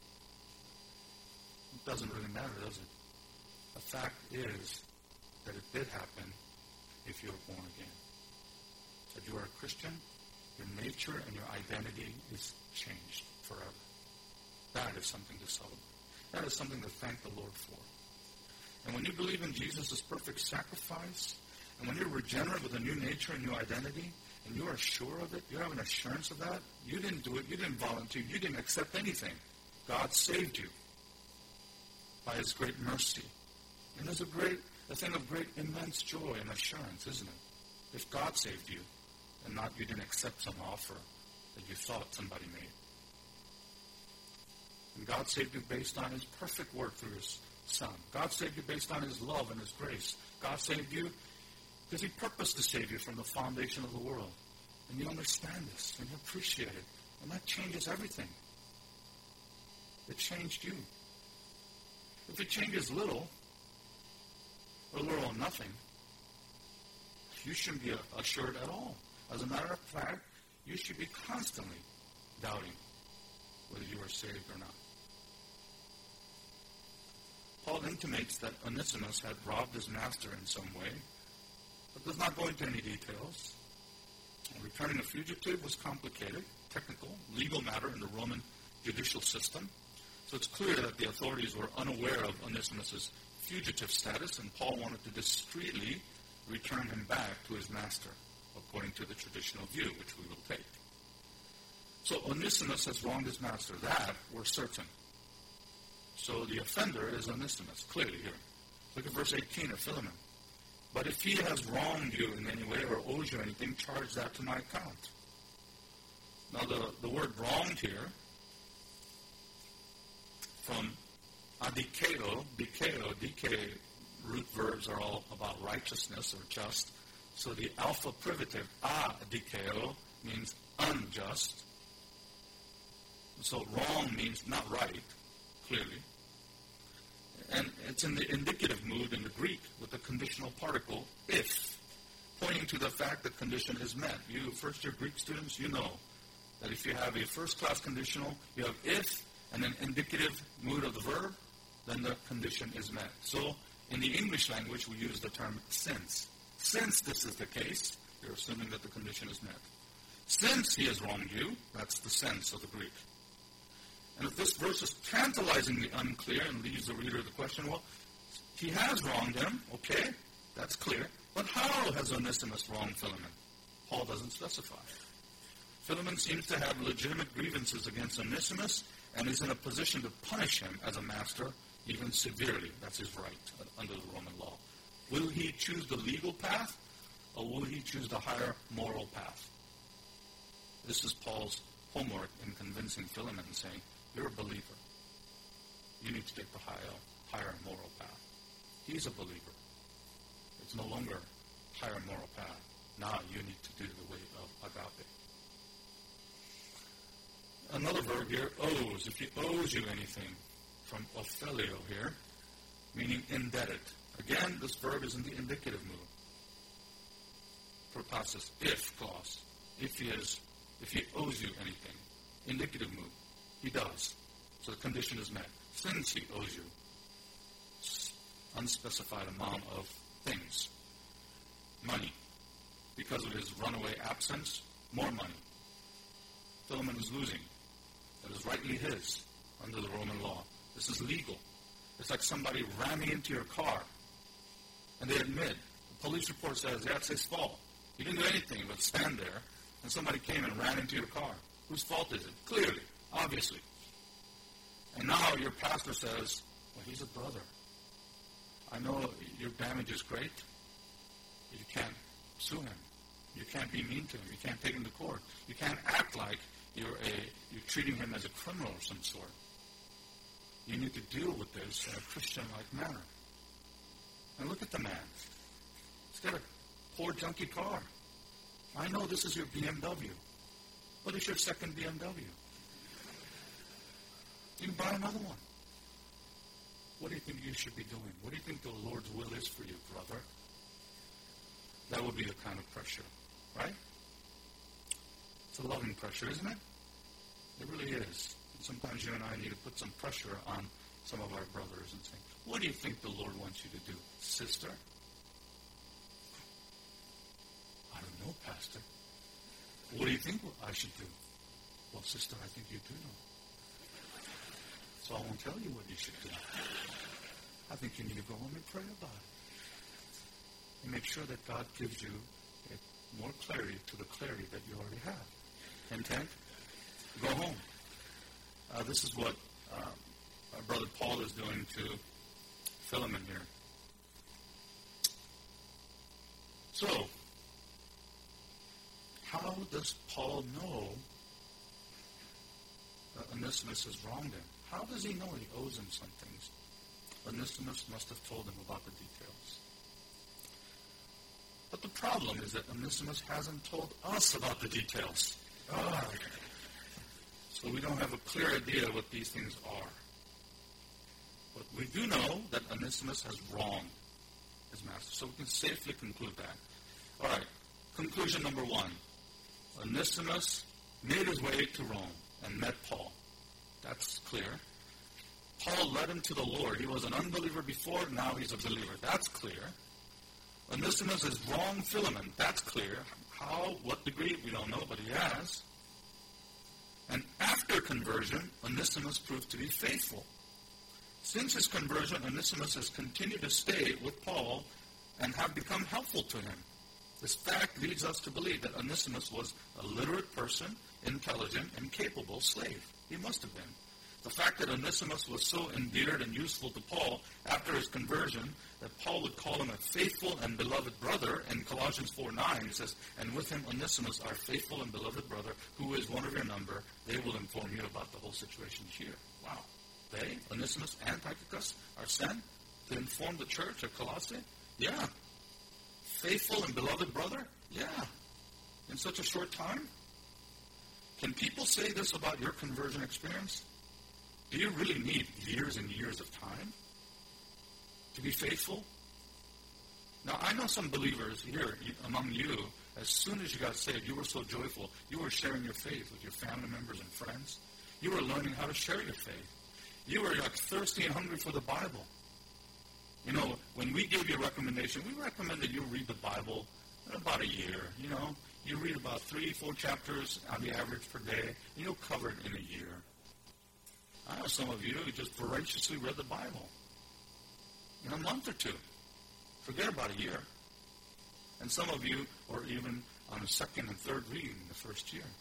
[SPEAKER 1] It doesn't really matter, does it? The fact is that it did happen if you were born again. That you are a Christian, your nature and your identity is changed forever. That is something to celebrate. That is something to thank the Lord for. And when you believe in Jesus' perfect sacrifice, and when you're regenerate with a new nature and new identity, and you are sure of it, you have an assurance of that, you didn't do it, you didn't volunteer, you didn't accept anything. God saved you by his great mercy. And there's a great, a thing of great immense joy and assurance, isn't it? If God saved you, and not you didn't accept some offer that you thought somebody made. And God saved you based on his perfect work through his Son. God saved you based on his love and his grace. God saved you because he purposed to save you from the foundation of the world. And you understand this, and you appreciate it. And that changes everything. It changed you. If it changes little, or little or nothing, you shouldn't be assured at all. As a matter of fact, you should be constantly doubting whether you are saved or not. Paul intimates that Onesimus had robbed his master in some way, but does not go into any details. Returning a fugitive was complicated, technical, legal matter in the Roman judicial system. So it's clear that the authorities were unaware of Onesimus' fugitive status, and Paul wanted to discreetly return him back to his master, according to the traditional view, which we will take. So Onesimus has wronged his master. That we're certain. So the offender is Onesimus, clearly here. Look at verse eighteen of Philemon. But if he has wronged you in any way or owes you anything, charge that to my account. Now the, the word wronged here, from adikeo, dikeo, dike root verbs are all about righteousness or just. So the alpha privative, adikeo, means unjust. So wrong means not right, clearly. And it's in the indicative mood in the Greek with the conditional particle, if, pointing to the fact that condition is met. You first-year Greek students, you know that if you have a first-class conditional, you have if, and an indicative mood of the verb, then the condition is met. So in the English language, we use the term since. Since this is the case, you're assuming that the condition is met. Since he has wronged you, that's the sense of the Greek. And if this verse is tantalizingly unclear and leaves the reader the question, well, he has wronged him, okay, that's clear. But how has Onesimus wronged Philemon? Paul doesn't specify. Philemon seems to have legitimate grievances against Onesimus and is in a position to punish him as a master, even severely. That's his right under the Roman law. Will he choose the legal path, or will he choose the higher moral path? This is Paul's homework in convincing Philemon and saying, you're a believer. You need to take the higher, higher moral path. He's a believer. It's no longer higher moral path. Now you need to do the way of agape. Another verb here, owes. If he owes you anything, from ophelio here, meaning indebted. Again, this verb is in the indicative mood. Protasis, if clause. If he is, if he owes you anything. Indicative mood. He does. So the condition is met. Since he owes you unspecified amount of things. Money. Because of his runaway absence, more money. Philemon is losing. That is rightly his under the Roman law. This is legal. It's like somebody ramming into your car. And they admit, the police report says, yeah, it's his fault. You didn't do anything but stand there, and somebody came and ran into your car. Whose fault is it? Clearly, obviously. And now your pastor says, well, he's a brother. I know your damage is great. You can't sue him. You can't be mean to him. You can't take him to court. You can't act like you're a you're treating him as a criminal of some sort. You need to deal with this in a Christian-like manner. And look at the man. He's got a poor, junky car. I know this is your B M W. What is your second B M W? You can buy another one. What do you think you should be doing? What do you think the Lord's will is for you, brother? That would be the kind of pressure, right? It's a loving pressure, isn't it? It really is. And sometimes you and I need to put some pressure on some of our brothers and say, what do you think the Lord wants you to do, sister? I don't know, Pastor. What do you think I should do? Well, sister, I think you do know. So I won't tell you what you should do. I think you need to go home and pray about it. And make sure that God gives you a more clarity to the clarity that you already have. Intent? Go home. Uh, this is what uh, our brother Paul is doing to Philemon here. So, how does Paul know that Onesimus has wronged him? How does he know he owes him some things? Onesimus must have told him about the details. But the problem is that Onesimus hasn't told us about the details. Ah. So we don't have a clear idea what these things are. But we do know that Onesimus has wronged his master. So we can safely conclude that. All right, conclusion number one. Onesimus made his way to Rome and met Paul. That's clear. Paul led him to the Lord. He was an unbeliever before, now he's a believer. That's clear. Onesimus is wrong Philemon. That's clear. How, what degree, we don't know, but he has. And after conversion, Onesimus proved to be faithful. Since his conversion, Onesimus has continued to stay with Paul and have become helpful to him. This fact leads us to believe that Onesimus was a literate person, intelligent, and capable slave. He must have been. The fact that Onesimus was so endeared and useful to Paul after his conversion that Paul would call him a faithful and beloved brother in Colossians four nine, he says, and with him Onesimus, our faithful and beloved brother, who is one of your number, they will inform you about the whole situation here. Wow. They, Onesimus and Tychicus, are sent to inform the church of Colossae? Yeah. Faithful and beloved brother? Yeah. In such a short time? Can people say this about your conversion experience? Do you really need years and years of time to be faithful? Now, I know some believers here among you, as soon as you got saved, you were so joyful. You were sharing your faith with your family members and friends. You were learning how to share your faith. You were like thirsty and hungry for the Bible. You know, when we give you a recommendation, we recommend that you read the Bible in about a year. You know, you read about three, four chapters on the average per day, and you'll cover it in a year. I know some of you who just voraciously read the Bible in a month or two. Forget about a year. And some of you are even on a second and third reading the first year.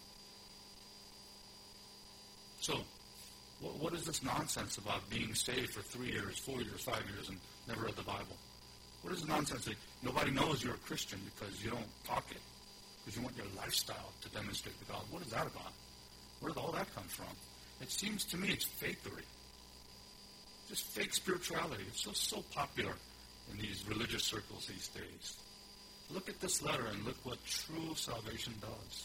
[SPEAKER 1] So, what, what is this nonsense about being saved for three years, four years, five years, and never read the Bible? What is the nonsense that nobody knows you're a Christian because you don't talk it, because you want your lifestyle to demonstrate the God? What is that about? Where did all that come from? It seems to me it's fakery. Just fake spirituality. It's so, so popular in these religious circles these days. Look at this letter and look what true salvation does.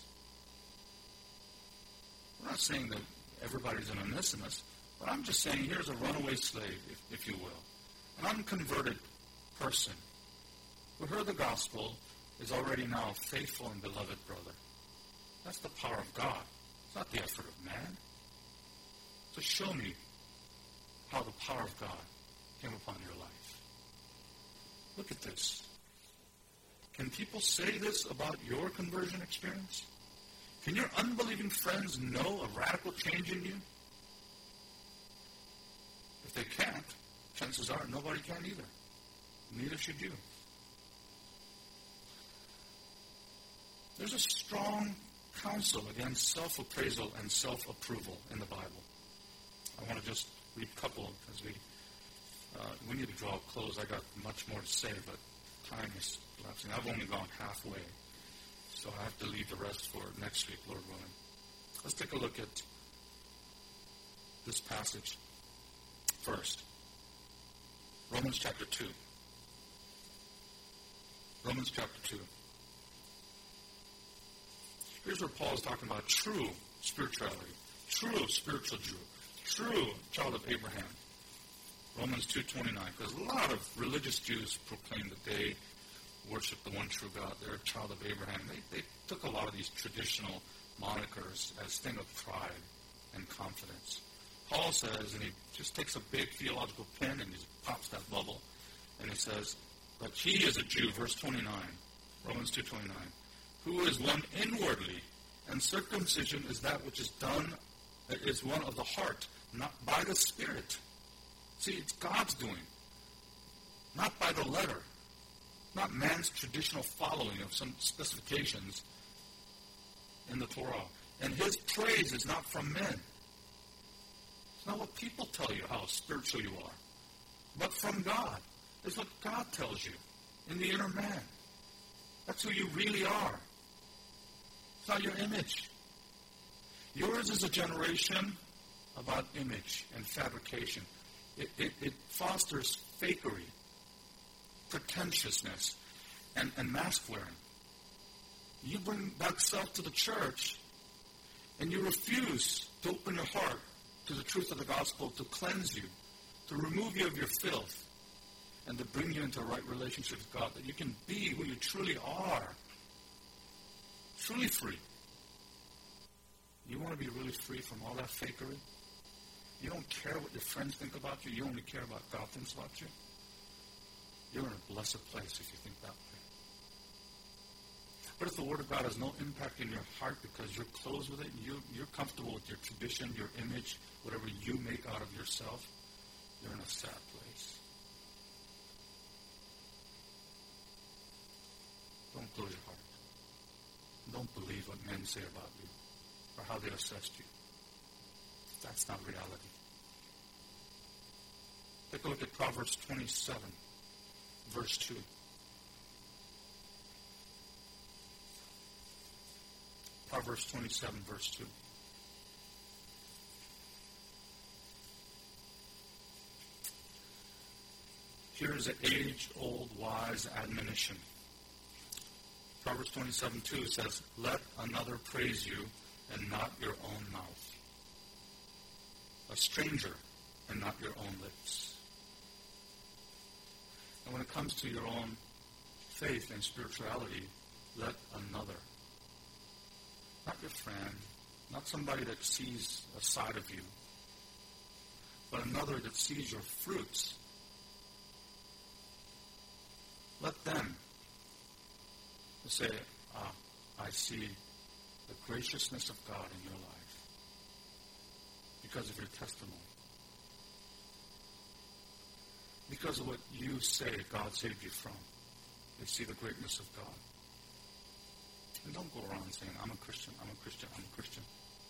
[SPEAKER 1] We're not saying that everybody's an Onesimus, but I'm just saying here's a runaway slave, if, if you will. An unconverted person who heard the gospel is already now a faithful and beloved brother. That's the power of God. It's not the effort of man. So show me how the power of God came upon your life. Look at this. Can people say this about your conversion experience? Can your unbelieving friends know a radical change in you? If they can't, chances are nobody can either. Neither should you. There's a strong counsel against self-appraisal and self-approval in the Bible. I want to just read a couple as we uh, we need to draw a close. I got much more to say, but time is lapsing. I've only gone halfway, so I have to leave the rest for next week, Lord willing. Let's take a look at this passage first. Romans chapter two. Romans chapter two. Here's where Paul is talking about true spirituality, true spiritual Jew, true child of Abraham. Romans two twenty-nine, because a lot of religious Jews proclaim that they worship the one true God. They're a child of Abraham. They, they took a lot of these traditional monikers as a thing of pride and confidence. Paul says, and he just takes a big theological pen and he pops that bubble, and he says, but he is a Jew, verse twenty-nine, Romans two twenty-nine, who is one inwardly, and circumcision is that which is done, is one of the heart, not by the Spirit. See, it's God's doing, not by the letter, not man's traditional following of some specifications in the Torah. And his praise is not from men. It's not what people tell you how spiritual you are, but from God. It's what God tells you in the inner man. That's who you really are. It's not your image. Yours is a generation about image and fabrication. It, it, it fosters fakery, pretentiousness, and, and mask wearing. You bring that self to the church, and you refuse to open your heart to the truth of the gospel, to cleanse you, to remove you of your filth, and to bring you into a right relationship with God, that you can be who you truly are, truly free. You want to be really free from all that fakery? You don't care what your friends think about you. You only care about God thinks about you. You're in a blessed place if you think that way. But if the Word of God has no impact in your heart because you're closed with it, you, you're comfortable with your tradition, your image, whatever you make out of yourself, you're in a sad place. Don't close your heart. Don't believe what men say about you or how they assessed you. That's not reality. Take a look at Proverbs twenty-seven, verse two. Proverbs twenty-seven, verse two. Here is an age-old wise admonition. Proverbs twenty-seven, two says, let another praise you and not your own mouth. A stranger and not your own lips. And when it comes to your own faith and spirituality, let another. Not your friend, not somebody that sees a side of you, but another that sees your fruits. Let them say, ah, I see the graciousness of God in your life because of your testimony. Because of what you say God saved you from. They see the greatness of God. And don't go around saying, I'm a Christian, I'm a Christian, I'm a Christian.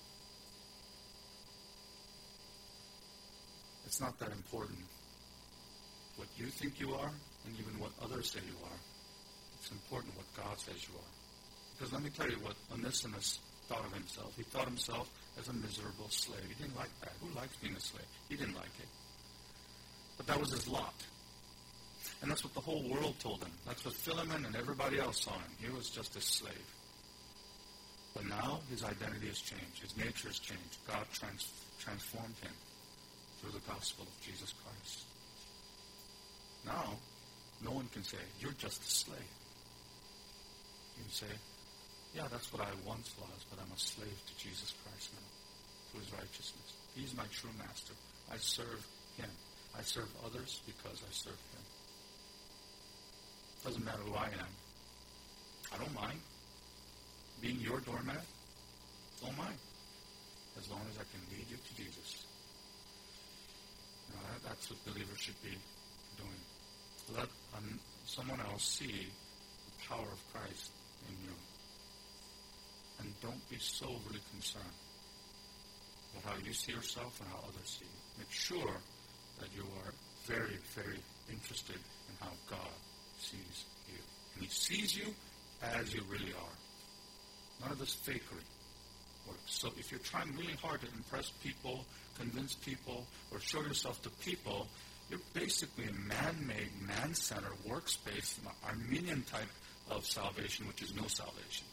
[SPEAKER 1] It's not that important what you think you are and even what others say you are. It's important what God says you are. Because let me tell you what Onesimus thought of himself. He thought himself as a miserable slave. He didn't like that. Who likes being a slave? He didn't like it. But that was his lot. And that's what the whole world told him. That's what Philemon and everybody else saw him. He was just a slave. But now his identity has changed. His nature has changed. God trans- transformed him through the gospel of Jesus Christ. Now, no one can say, you're just a slave. You can say, yeah, that's what I once was, but I'm a slave to Jesus Christ now, through his righteousness. He's my true master. I serve him. I serve others because I serve him. Doesn't matter who I am. I don't mind being your doormat. Don't mind. As long as I can lead you to Jesus. You know, that, that's what believers should be doing. Let um, someone else see the power of Christ in you. And don't be so overly concerned about how you see yourself and how others see you. Make sure that you are very, very interested in how God sees you. And he sees you as you really are. None of this fakery works. So if you're trying really hard to impress people, convince people, or show yourself to people, you're basically a man-made, man-centered workspace, an Armenian type of salvation, which is no salvation.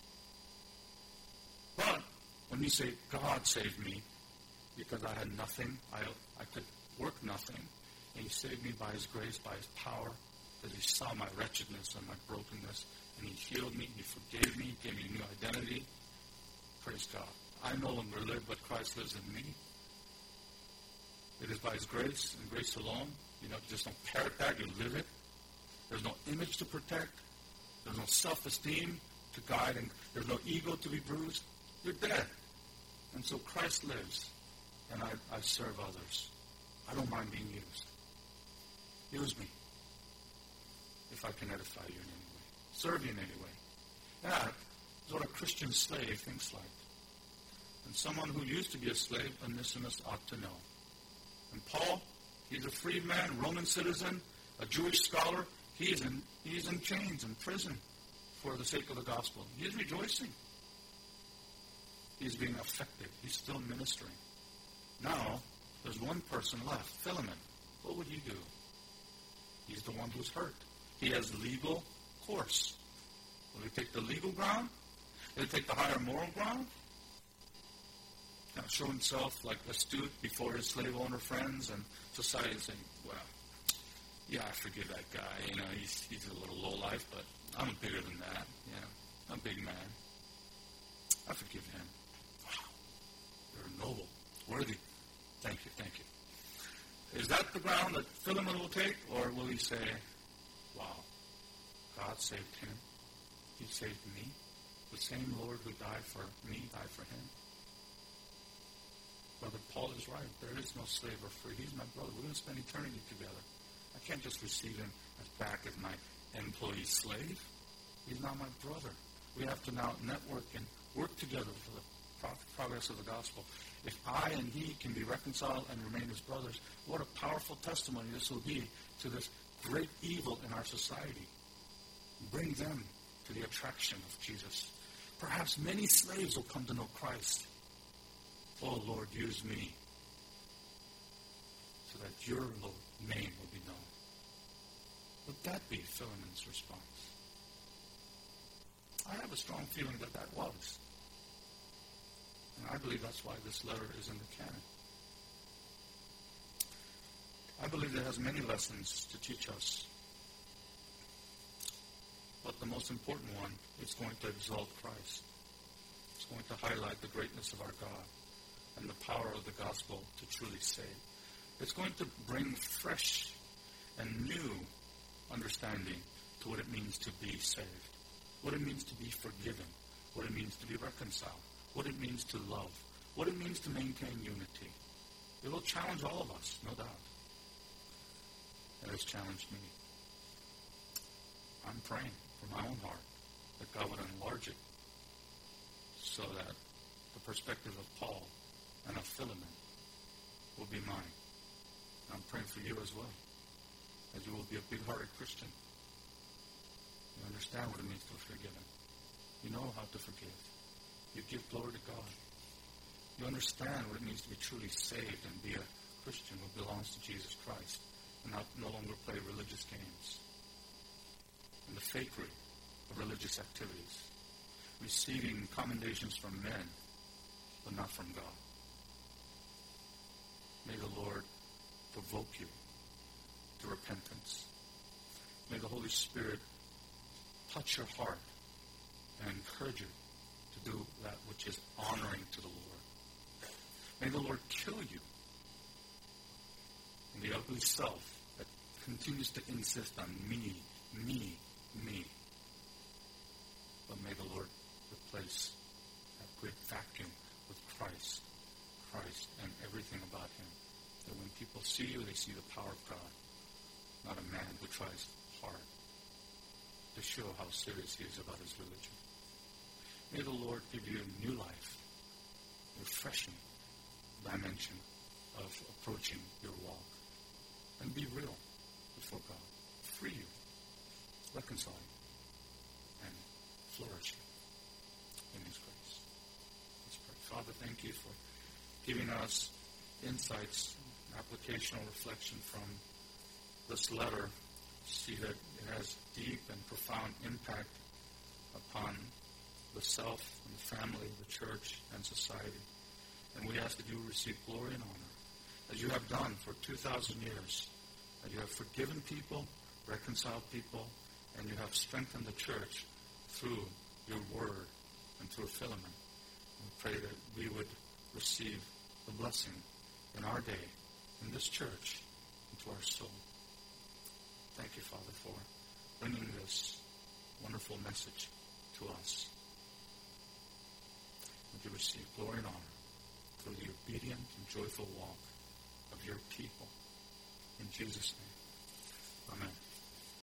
[SPEAKER 1] But when you say, God saved me because I had nothing, I, I could work nothing, and he saved me by his grace, by his power, because he saw my wretchedness and my brokenness, and he healed me, he forgave me, he gave me a new identity. Praise God. I no longer live, but Christ lives in me. It is by his grace and grace alone. You know, just don't parrot that, you live it. There's no image to protect. There's no self-esteem to guide, and there's no ego to be bruised. You're dead. And so Christ lives, and I, I serve others. I don't mind being used. Use me if I can edify you in any way. Serve you in any way. That is what a Christian slave thinks like. And someone who used to be a slave, Onesimus, ought to know. And Paul, he's a free man, Roman citizen, a Jewish scholar. He's in, he's in chains, in prison for the sake of the gospel. He's rejoicing. He's being affected. He's still ministering. Now, there's one person left, Philemon. What would you do? He's the one who's hurt. He has legal course. Will he take the legal ground? Will he take the higher moral ground? Kind of show himself like astute before his slave owner friends and society, saying, well, yeah, I forgive that guy. You know, he's he's a little low life, but I'm bigger than that. You know, I'm a big man. I forgive him. Wow, you're noble, worthy. Thank you, thank you. Is that the ground that Philemon will take, or will he say, wow, God saved him, he saved me, the same Lord who died for me, died for him? Brother Paul is right. There is no slave or free. He's my brother. We're going to spend eternity together. I can't just receive him as back as my employee slave. He's not my brother. We have to now network and work together for the pro- progress of the gospel. If I and he can be reconciled and remain as brothers, what a powerful testimony this will be to this great evil in our society. Bring them to the attraction of Jesus. Perhaps many slaves will come to know Christ. Oh, Lord, use me so that your name will be known. Would that be Philemon's response? I have a strong feeling that that was. And I believe that's why this letter is in the canon. I believe it has many lessons to teach us. But the most important one is going to exalt Christ. It's going to highlight the greatness of our God and the power of the gospel to truly save. It's going to bring fresh and new understanding to what it means to be saved, what it means to be forgiven, what it means to be reconciled, what it means to love, what it means to maintain unity. It will challenge all of us, no doubt. It has challenged me. I'm praying for my own heart that God would enlarge it so that the perspective of Paul and of Philemon will be mine. And I'm praying for you as well, as you will be a big-hearted Christian. You understand what it means to be forgiven. You know how to forgive. You give glory to God. You understand what it means to be truly saved and be a Christian who belongs to Jesus Christ and not, no longer play religious games and the fakery of religious activities, receiving commendations from men, but not from God. May the Lord provoke you to repentance. May the Holy Spirit touch your heart and encourage you to do that which is honoring to the Lord. May the Lord kill you in the ugly self that continues to insist on me, me, me. But may the Lord replace that great vacuum with Christ, Christ and everything about him. That when people see you, they see the power of God, not a man who tries hard to show how serious he is about his religion. May the Lord give you a new life, a refreshing dimension of approaching your walk. And be real before God. Free you, reconcile you, and flourish you in his grace. Let's pray. Father, thank you for giving us insights, applicational reflection from this letter. See that it has deep and profound impact upon the self and the family, the church, and society. And we ask that you receive glory and honor, as you have done for two thousand years, that you have forgiven people, reconciled people, and you have strengthened the church through your word and through Philemon. We pray that we would receive the blessing in our day, in this church, into our soul. Thank you, Father, for bringing this wonderful message to us. Would you receive glory and honor through the obedient and joyful walk of your people. In Jesus' name, amen.